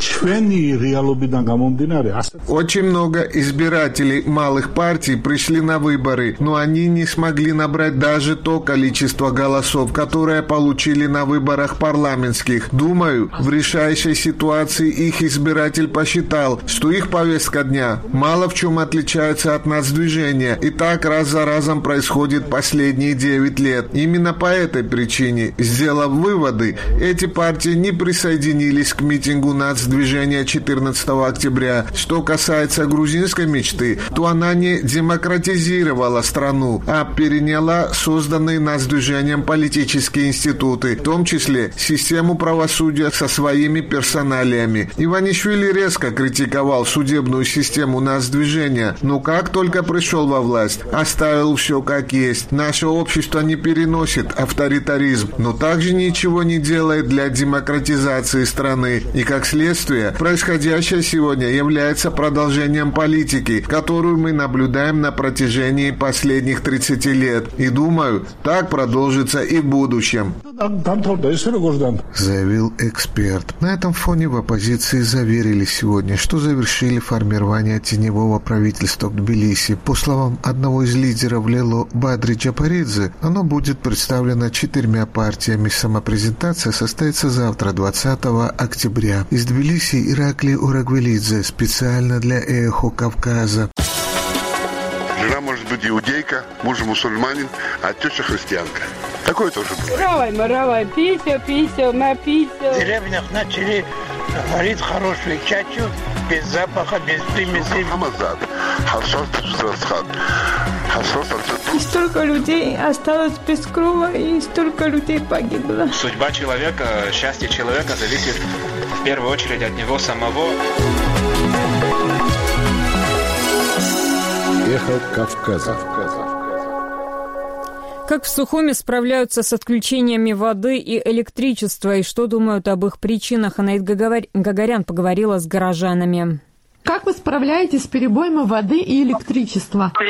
Очень много избирателей малых партий пришли на выборы, но они не смогли набрать даже то количество голосов, которое получили на выборах парламентских. Думаю, в решающей ситуации их избиратель посчитал, что их повестка дня мало в чем отличается от нацдвижения, и так раз за разом происходит последние девять лет. Именно по этой причине, сделав выводы, эти партии не присоединились к митингу нацдвижения движения четырнадцатого октября. Что касается грузинской мечты, то она не демократизировала страну, а переняла созданные нацдвижением политические институты, в том числе систему правосудия со своими персоналиями. Иванишвили резко критиковал судебную систему нацдвижения, но как только пришел во власть, оставил все как есть. Наше общество не переносит авторитаризм, но также ничего не делает для демократизации страны, и как следствие происходящее сегодня является продолжением политики, которую мы наблюдаем на протяжении последних тридцати лет. И думаю, так продолжится и в будущем, заявил эксперт. На этом фоне в оппозиции заверили сегодня, что завершили формирование теневого правительства в Тбилиси. По словам одного из лидеров Лело Бадри Джапаридзе, оно будет представлено четырьмя партиями. Самопрезентация состоится завтра, двадцатого октября. Из Тбилиси Иракли Урагвелидзе специально для «Эхо Кавказа». Жена может быть иудейка, муж мусульманин, а теща христианка. Такое тоже бывает. Равай, маравай, пися, пися, напися. В деревнях начали варить хорошую чачу, без запаха, без примесей. И столько людей осталось без крова, и столько людей погибло. Судьба человека, счастье человека зависит в первую очередь от него самого. Эхо Кавказа. Как в Сухуми справляются с отключениями воды и электричества, и что думают об их причинах, Анаит Гагарян поговорила с горожанами. Как вы справляетесь с перебоем воды и электричества? Лет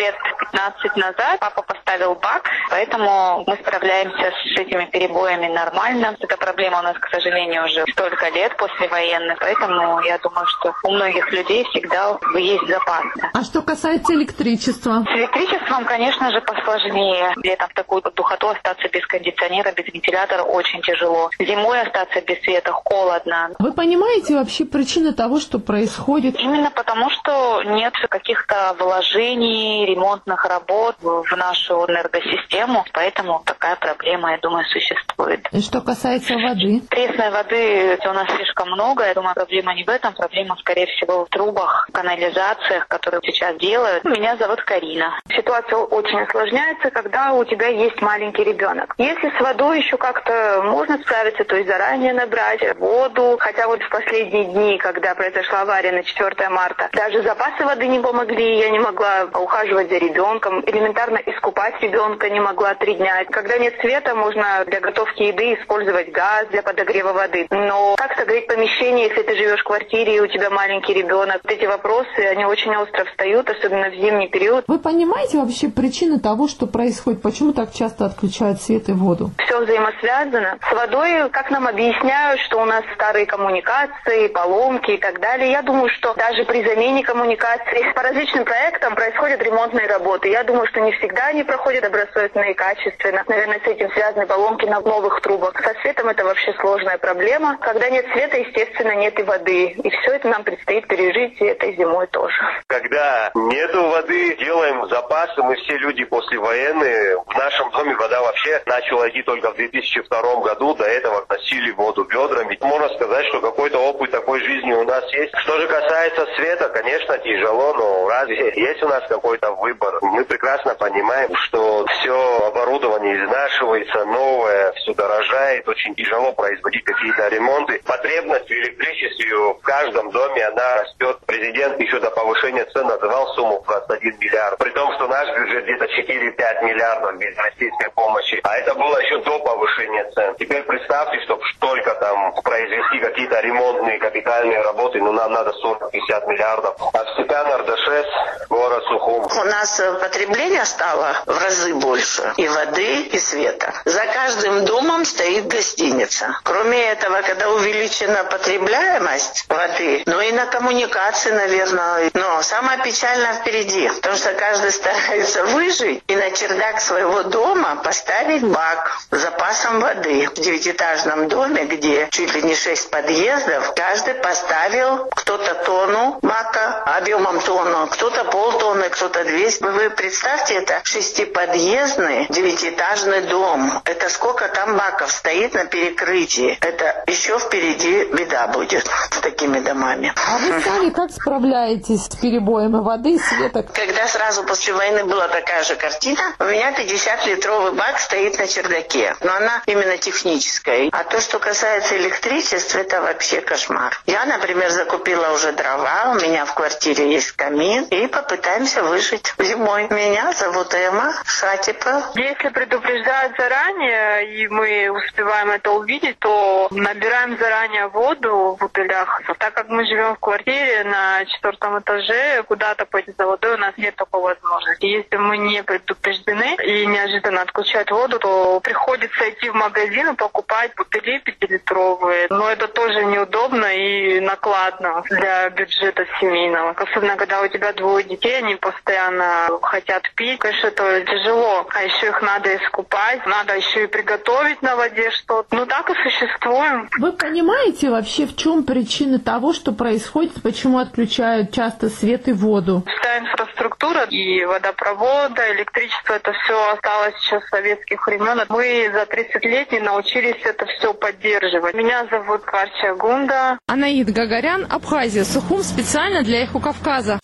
пятнадцать назад папа поставил бак, поэтому мы справляемся с этими перебоями нормально. Эта проблема у нас, к сожалению, уже столько лет послевоенных, поэтому я думаю, что у многих людей всегда есть запас. А что касается электричества? С электричеством, конечно же, посложнее. Летом в такую духоту остаться без кондиционера, без вентилятора очень тяжело. Зимой остаться без света холодно. Вы понимаете вообще причины того, что происходит? Именно потому, что нет каких-то вложений, ремонтных работ в нашу энергосистему, поэтому такая проблема, я думаю, существует. И что касается воды? Пресной воды у нас слишком много. Я думаю, проблема не в этом, проблема, скорее всего, в трубах, канализациях, которые сейчас делают. Меня зовут Карина. Ситуация очень осложняется, когда у тебя есть маленький ребенок. Если с водой еще как-то можно справиться, то есть заранее набрать воду, хотя вот в последние дни, когда произошла авария на четвёртое марта, даже запасы воды не помогли, я не могла ухаживать за ребенком, элементарно искупать ребенка не могла три дня. Когда нет света, можно для готовки еды использовать газ для подогрева воды. Но как согреть помещение, если ты живешь в квартире и у тебя маленький ребенок? Эти вопросы, они очень остро встают, особенно в зимний период. Вы понимаете вообще причины того, что происходит? Почему так часто отключают свет и воду? Все взаимосвязано. С водой, как нам объясняют, что у нас старые коммуникации, поломки и так далее. Я думаю, что даже при замене коммуникаций по различным проектам происходят ремонтные работы. Я думаю, что не всегда они проходят добросовестно и качественно. Наверное, с этим связаны поломки на новых трубах. Со светом это вообще сложная проблема. Когда нет света, естественно, нет и воды. И все это нам предстоит пережить и этой зимой тоже. Когда нету воды, делаем запасы. Мы все люди послевоенные. В нашем доме вода вообще начала идти только в две тысячи втором году. До этого носили воду ведрами. Можно сказать, что какой-то опыт такой жизни у нас есть. Что же касается света, конечно, тяжело, но разве есть у нас какой-то выбор? Мы прекрасно понимаем, что все оборудование изнашивается, новое, все дорожает. Очень тяжело производить какие-то ремонты. Потребность в электричестве в каждом доме, она растет. Президент еще до повышения цен называл сумму двадцать один миллиард. При том, что наш бюджет где-то четыре-пять миллиардов без российской помощи. А это было еще до повышения цен. Теперь представьте, чтобы только там произвести какие-то ремонтные капитальные работы, ну нам надо сорок-пятьдесят миллиардов. А в Степан-Ардашес, город Сухум. У нас потребление стало в разы больше. И воды, и света. За каждым домом стоит гостиница. Кроме этого, когда увеличена потребляемость воды, ну и на коммуникации, наверное. Но самое печальное впереди. Потому что каждый старается выжить и на чердак своего дома поставить бак с запасом воды. В девятиэтажном доме, где чуть ли не шесть подъездов, каждый поставил кто-то тонну бака, объемом тонну, кто-то полтонны, кто-то двести. Вы представьте, это шестиподъездный девятиэтажный дом. Это сколько там баков стоит на перекрытии. Это еще впереди беда будет с такими домами. А вы сами как справляетесь с перебоями воды и света? Когда сразу после войны была такая же картина, у меня пятидесятилитровый бак стоит на чердаке. Но она именно техническая. А то, что касается электричества, это вообще кошмар. Я, например, закупила уже дрова, у меня в квартире есть камин, и попытаемся выжить зимой. Меня зовут Эмма Шатипа. Если предупреждают заранее, и мы успеваем это увидеть, то набираем заранее воду в бутылях. Так как мы живем в квартире на четвертом этаже, куда-то пойти за водой у нас нет такой возможности. Если мы не предупреждены и неожиданно отключают воду, то приходится идти в магазин и покупать бутыли пятилитровые. Но это тоже неудобно и накладно для бюджета семейного. Особенно, когда у тебя двое детей, они постоянно хотят пить. Конечно, это тяжело. А еще их надо искупать, надо еще и приготовить на воде что-то. Ну так и существуем. Вы понимаете вообще, в чем причина того, что происходит, почему отключают часто свет и воду? Вся инфраструктура и водопровода, электричество, это все осталось еще с советских времен. Мы за тридцать лет не научились это все поддерживать. Меня зовут Карча Гунда. Анаид Гагарян, Абхазия, Сухум, специально для Эхо Кавказа.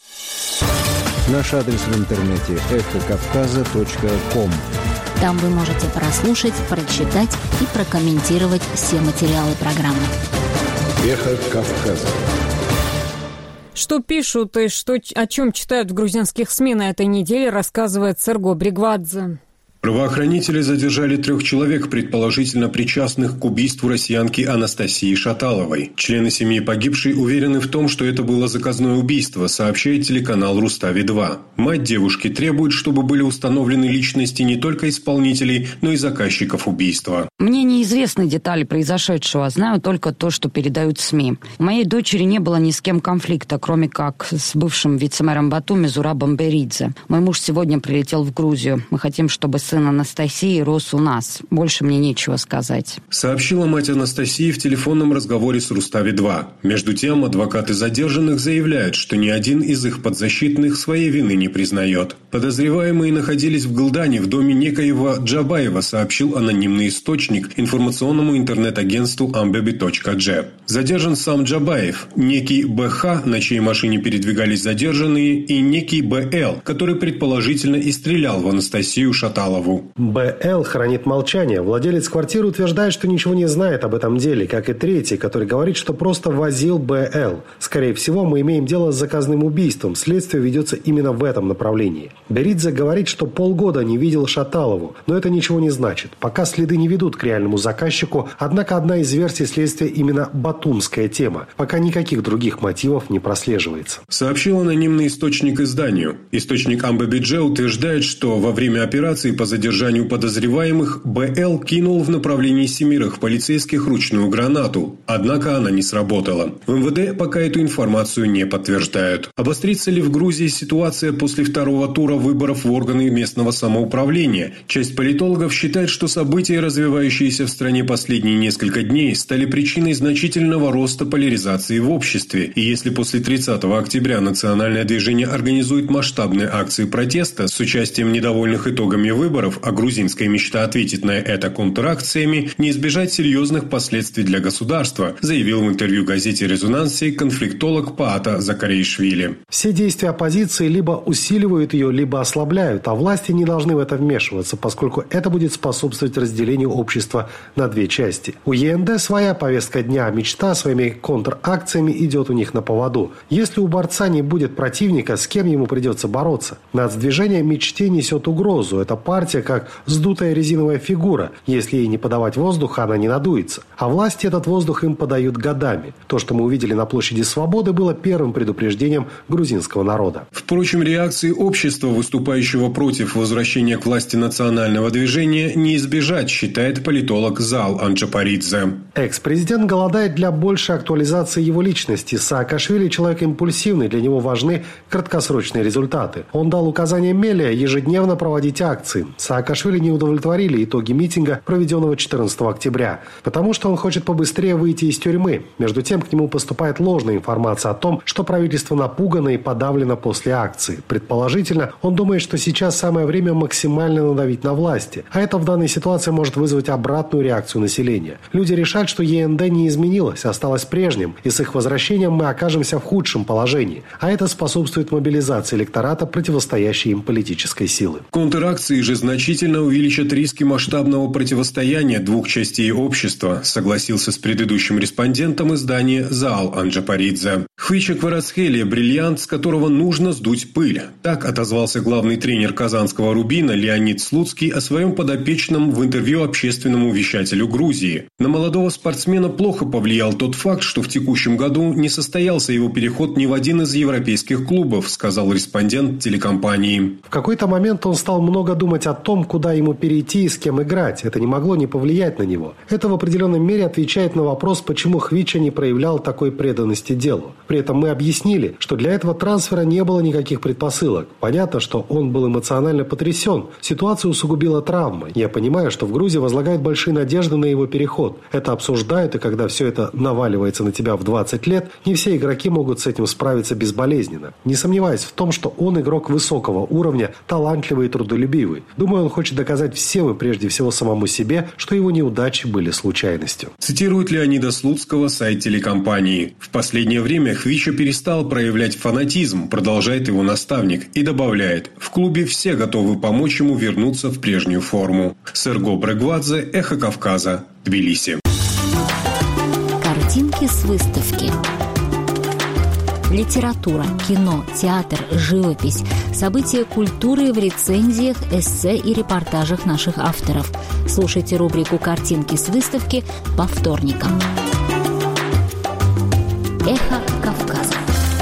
Наш адрес в интернете эхо кавказа точка ком. Там вы можете прослушать, прочитать и прокомментировать все материалы программы. Эхо Кавказа. Что пишут и что, о чем читают в грузинских СМИ на этой неделе, рассказывает Серго Бригвадзе. Правоохранители задержали трех человек, предположительно причастных к убийству россиянки Анастасии Шаталовой. Члены семьи погибшей уверены в том, что это было заказное убийство, сообщает телеканал Рустави два. Мать девушки требует, чтобы были установлены личности не только исполнителей, но и заказчиков убийства. Мне неизвестны детали произошедшего, знаю только то, что передают СМИ. У моей дочери не было ни с кем конфликта, кроме как с бывшим вице-мэром Батуми Зурабом Беридзе. Мой муж сегодня прилетел в Грузию. Мы хотим, чтобы сын Анастасии рос у нас. Больше мне нечего сказать. Сообщила мать Анастасии в телефонном разговоре с Рустави два. Между тем, адвокаты задержанных заявляют, что ни один из их подзащитных своей вины не признает. Подозреваемые находились в Гылдане в доме некоего Джабаева, сообщил анонимный источник информационному интернет-агентству амбеби точка джи. Задержан сам Джабаев, некий БХ, на чьей машине передвигались задержанные, и некий БЛ, который предположительно и стрелял в Анастасию Шаталову. БЛ хранит молчание. Владелец квартиры утверждает, что ничего не знает об этом деле, как и третий, который говорит, что просто возил БЛ. Скорее всего, мы имеем дело с заказным убийством. Следствие ведется именно в этом направлении. Беридзе говорит, что полгода не видел Шаталову, но это ничего не значит. Пока следы не ведут к реальному заказчику, однако одна из версий следствия именно батумская тема. Пока никаких других мотивов не прослеживается. Сообщил анонимный источник изданию. Источник Амбебидже утверждает, что во время операции по задержанию подозреваемых БЛ кинул в направлении семерых полицейских ручную гранату. Однако она не сработала. В МВД пока эту информацию не подтверждают. Обострится ли в Грузии ситуация после второго тура выборов в органы местного самоуправления? Часть политологов считает, что события, развивающиеся в стране последние несколько дней, стали причиной значительного роста поляризации в обществе. И если после тридцатого октября национальное движение организует масштабные акции протеста с участием недовольных итогами выборов, а грузинская мечта ответит на это контракциями, не избежать серьезных последствий для государства, заявил в интервью газете «Резонансе» конфликтолог Паата Закаришвили. Все действия оппозиции либо усиливают ее, либо ослабляют, а власти не должны в это вмешиваться, поскольку это будет способствовать разделению общества на две части. У ЕНД своя повестка дня, а мечта своими контракциями идет у них на поводу. Если у борца не будет противника, с кем ему придется бороться? Нацдвижение мечте несет угрозу. Это партия как сдутая резиновая фигура. Если ей не подавать воздуха, она не надуется. А власти этот воздух им подают годами. То, что мы увидели на площади Свободы, было первым предупреждением грузинского народа. Впрочем, реакции общества, выступающего против возвращения к власти национального движения, не избежать, считает политолог Зал Анджапаридзе. Экс-президент голодает для большей актуализации его личности. Саакашвили – человек импульсивный, для него важны краткосрочные результаты. Он дал указание Мелия ежедневно проводить акции. Саакашвили не удовлетворили итоги митинга, проведенного четырнадцатого октября, потому что он хочет побыстрее выйти из тюрьмы. Между тем, к нему поступает ложная информация о том, что правительство напугано и подавлено после акции. Предположительно, он думает, что сейчас самое время максимально надавить на власти, а это в данной ситуации может вызвать обратную реакцию населения. Люди решают, что ЕНД не изменилось, осталось прежним, и с их возвращением мы окажемся в худшем положении, а это способствует мобилизации электората противостоящей им политической силы. Контракции же значительно увеличат риски масштабного противостояния двух частей общества, согласился с предыдущим респондентом издания Зал Анджапаридзе. Хвича Кварацхелия – бриллиант, с которого нужно сдуть пыль. Так отозвался главный тренер казанского «Рубина» Леонид Слуцкий о своем подопечном в интервью общественному вещателю Грузии. На молодого спортсмена плохо повлиял тот факт, что в текущем году не состоялся его переход ни в один из европейских клубов, сказал респондент телекомпании. В какой-то момент он стал много думать о том, куда ему перейти и с кем играть. Это не могло не повлиять на него. Это в определенной мере отвечает на вопрос, почему Хвича не проявлял такой преданности делу. При этом мы объяснили, что для этого трансфера не было никаких предпосылок. Понятно, что он был эмоционально потрясен. Ситуацию усугубила травма. Я понимаю, что в Грузии возлагают большие надежды на его переход. Это обсуждают, и когда все это наваливается на тебя в двадцать лет, не все игроки могут с этим справиться безболезненно. Не сомневаюсь в том, что он игрок высокого уровня, талантливый и трудолюбивый. Думаю, он хочет доказать всем и прежде всего самому себе, что его неудачи были случайностью. Цитирует Леонида Слуцкого сайт телекомпании. В последнее время Хвича перестал проявлять фанатизм, продолжает его наставник, и добавляет: в клубе все готовы помочь ему вернуться в прежнюю форму. Серго Брегвадзе, Эхо Кавказа, Тбилиси. Картинки с выставки. Литература, кино, театр, живопись, события культуры в рецензиях, эссе и репортажах наших авторов. Слушайте рубрику «Картинки с выставки» по вторникам. Эхо Кавказа.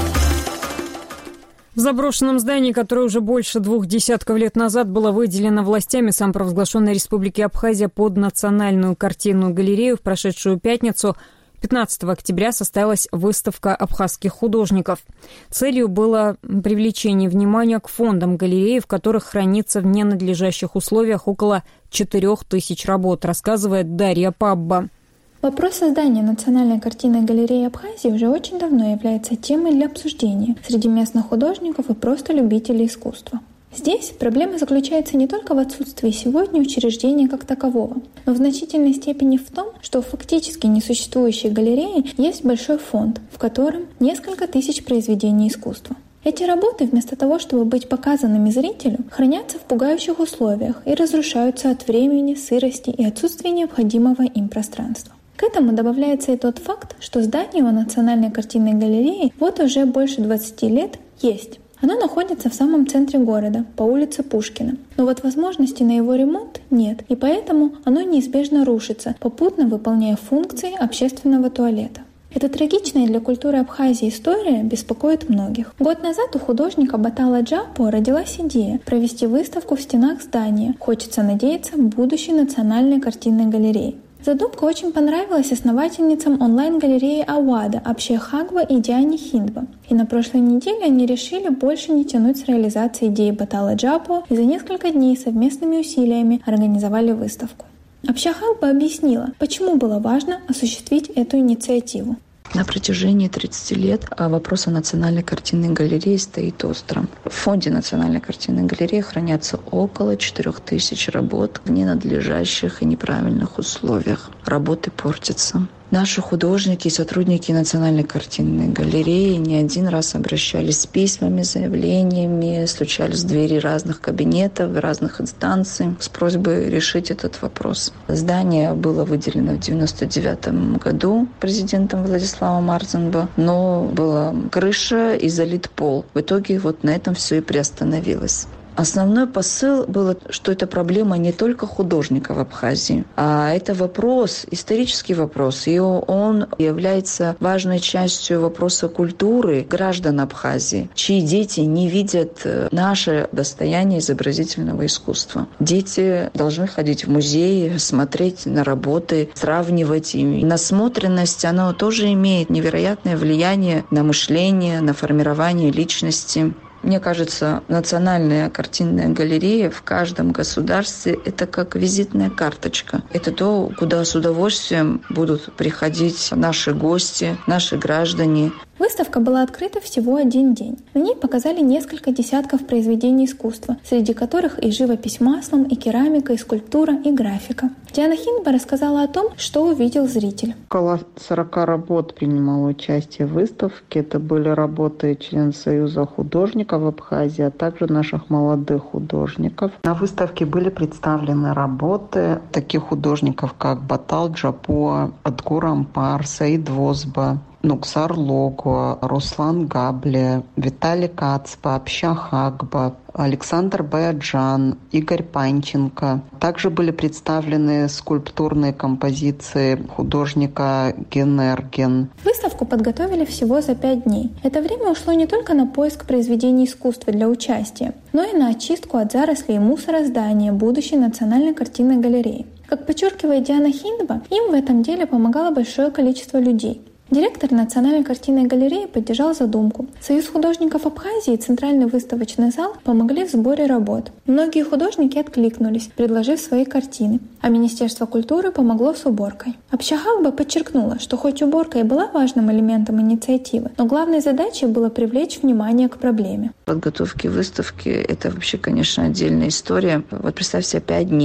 В заброшенном здании, которое уже больше двух десятков лет назад было выделено властями самопровозглашенной Республики Абхазия под национальную картинную галерею, в прошедшую пятницу, пятнадцатого октября, состоялась выставка абхазских художников. Целью было привлечение внимания к фондам галереи, в которых хранится в ненадлежащих условиях около четырех тысяч работ, рассказывает Дарья Пабба. Вопрос создания национальной картинной галереи Абхазии уже очень давно является темой для обсуждения среди местных художников и просто любителей искусства. Здесь проблема заключается не только в отсутствии сегодня учреждения как такового, но в значительной степени в том, что в фактически несуществующей галерее есть большой фонд, в котором несколько тысяч произведений искусства. Эти работы, вместо того, чтобы быть показанными зрителю, хранятся в пугающих условиях и разрушаются от времени, сырости и отсутствия необходимого им пространства. К этому добавляется и тот факт, что здание у Национальной картинной галереи вот уже больше двадцати лет есть. Оно находится в самом центре города, по улице Пушкина. Но вот возможности на его ремонт нет, и поэтому оно неизбежно рушится, попутно выполняя функции общественного туалета. Эта трагичная для культуры Абхазии история беспокоит многих. Год назад у художника Батала Джапо родилась идея провести выставку в стенах здания, хочется надеяться, будущей Национальной картинной галереи. Задумка очень понравилась основательницам онлайн-галереи Ауада Апшия Хагба и Диане Хиндба. И на прошлой неделе они решили больше не тянуть с реализацией идеи Батала Джапо и за несколько дней совместными усилиями организовали выставку. Апшия Хагба объяснила, почему было важно осуществить эту инициативу. На протяжении тридцати лет вопрос о Национальной картинной галерее стоит остро. В фонде Национальной картинной галереи хранятся около четырех тысяч работ в ненадлежащих и неправильных условиях. Работы портятся. Наши художники и сотрудники Национальной картинной галереи не один раз обращались с письмами, заявлениями, стучались в двери разных кабинетов, разных инстанций с просьбой решить этот вопрос. Здание было выделено в девяносто девятом году президентом Владиславом Марзенбо, но была крыша и залит пол. В итоге вот на этом все и приостановилось. Основной посыл был, что это проблема не только художников Абхазии, а это вопрос, исторический вопрос, и он является важной частью вопроса культуры граждан Абхазии, чьи дети не видят наше достояние изобразительного искусства. Дети должны ходить в музеи, смотреть на работы, сравнивать ими. Насмотренность, она тоже имеет невероятное влияние на мышление, на формирование личности. Мне кажется, Национальная картинная галерея в каждом государстве – это как визитная карточка. Это то, куда с удовольствием будут приходить наши гости, наши граждане. Выставка была открыта всего один день. На ней показали несколько десятков произведений искусства, среди которых и живопись маслом, и керамика, и скульптура, и графика. Диана Хиндба рассказала о том, что увидел зритель. Около сорока работ принимало участие в выставке. Это были работы членов Союза художников Абхазии, а также наших молодых художников. На выставке были представлены работы таких художников, как Батал Джапо, Адгур Ампар, Саид Возба, Нуксар Лого, Руслан Габле, Виталий Кацпа, Апшия Хагба, Александр Баяджан, Игорь Панченко. Также были представлены скульптурные композиции художника Генерген. Выставку подготовили всего за пять дней. Это время ушло не только на поиск произведений искусства для участия, но и на очистку от зарослей и мусора здания будущей Национальной картинной галереи. Как подчеркивает Диана Хиндба, им в этом деле помогало большое количество людей. Директор Национальной картинной галереи поддержал задумку. Союз художников Абхазии и Центральный выставочный зал помогли в сборе работ. Многие художники откликнулись, предложив свои картины, а Министерство культуры помогло с уборкой. Апшия Хагба подчеркнула, что хоть уборка и была важным элементом инициативы, но главной задачей было привлечь внимание к проблеме. Подготовки выставки – это вообще, конечно, отдельная история. Вот представь себе, пять дней.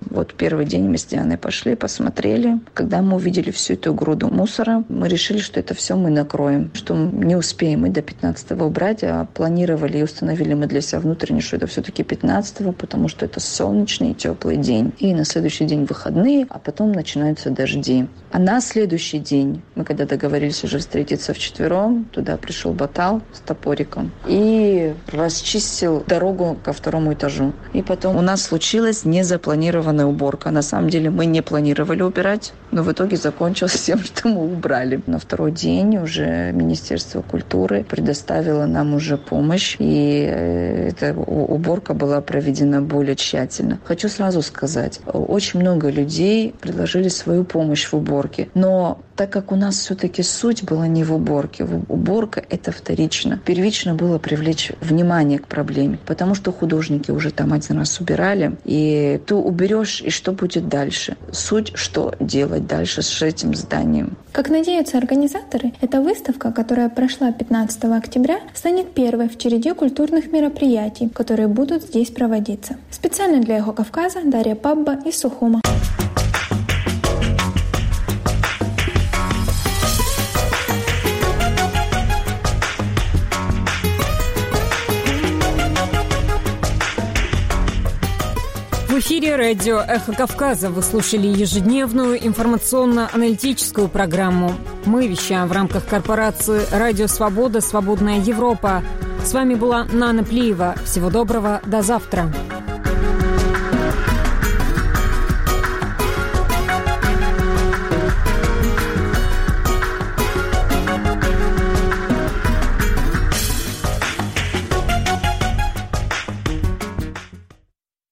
Вот первый день мы с Дианой пошли, посмотрели. Когда мы увидели всю эту груду мусора, мы решили, что это все мы накроем, что не успеем мы до пятнадцатого убрать, а планировали и установили мы для себя внутренне, что это все-таки пятнадцатого, потому что это солнечный и теплый день. И на следующий день выходные, а потом начинаются дожди. А на следующий день, мы когда договорились уже встретиться вчетвером, туда пришел Батал с топориком и расчистил дорогу ко второму этажу. И потом у нас случилась незапланированная уборка. На самом деле мы не планировали убирать, но в итоге закончилось тем, что мы убрали. На второй день уже Министерство культуры предоставило нам уже помощь, и эта уборка была проведена более тщательно. Хочу сразу сказать, очень много людей предложили свою помощь в уборке, но так как у нас все-таки суть была не в уборке, уборка – это вторично. Первично было привлечь внимание к проблеме, потому что художники уже там один раз убирали, и ты уберешь, и что будет дальше? Суть, что делать дальше с этим зданием. Как надеются организаторы, эта выставка, которая прошла пятнадцатого октября, станет первой в череде культурных мероприятий, которые будут здесь проводиться. Специально для Эхо Кавказа Дарья Пабба из Сухума. В эфире радио «Эхо Кавказа». Вы слушали ежедневную информационно-аналитическую программу. Мы вещаем в рамках корпорации «Радио Свобода. Свободная Европа». С вами была Нана Плиева. Всего доброго. До завтра.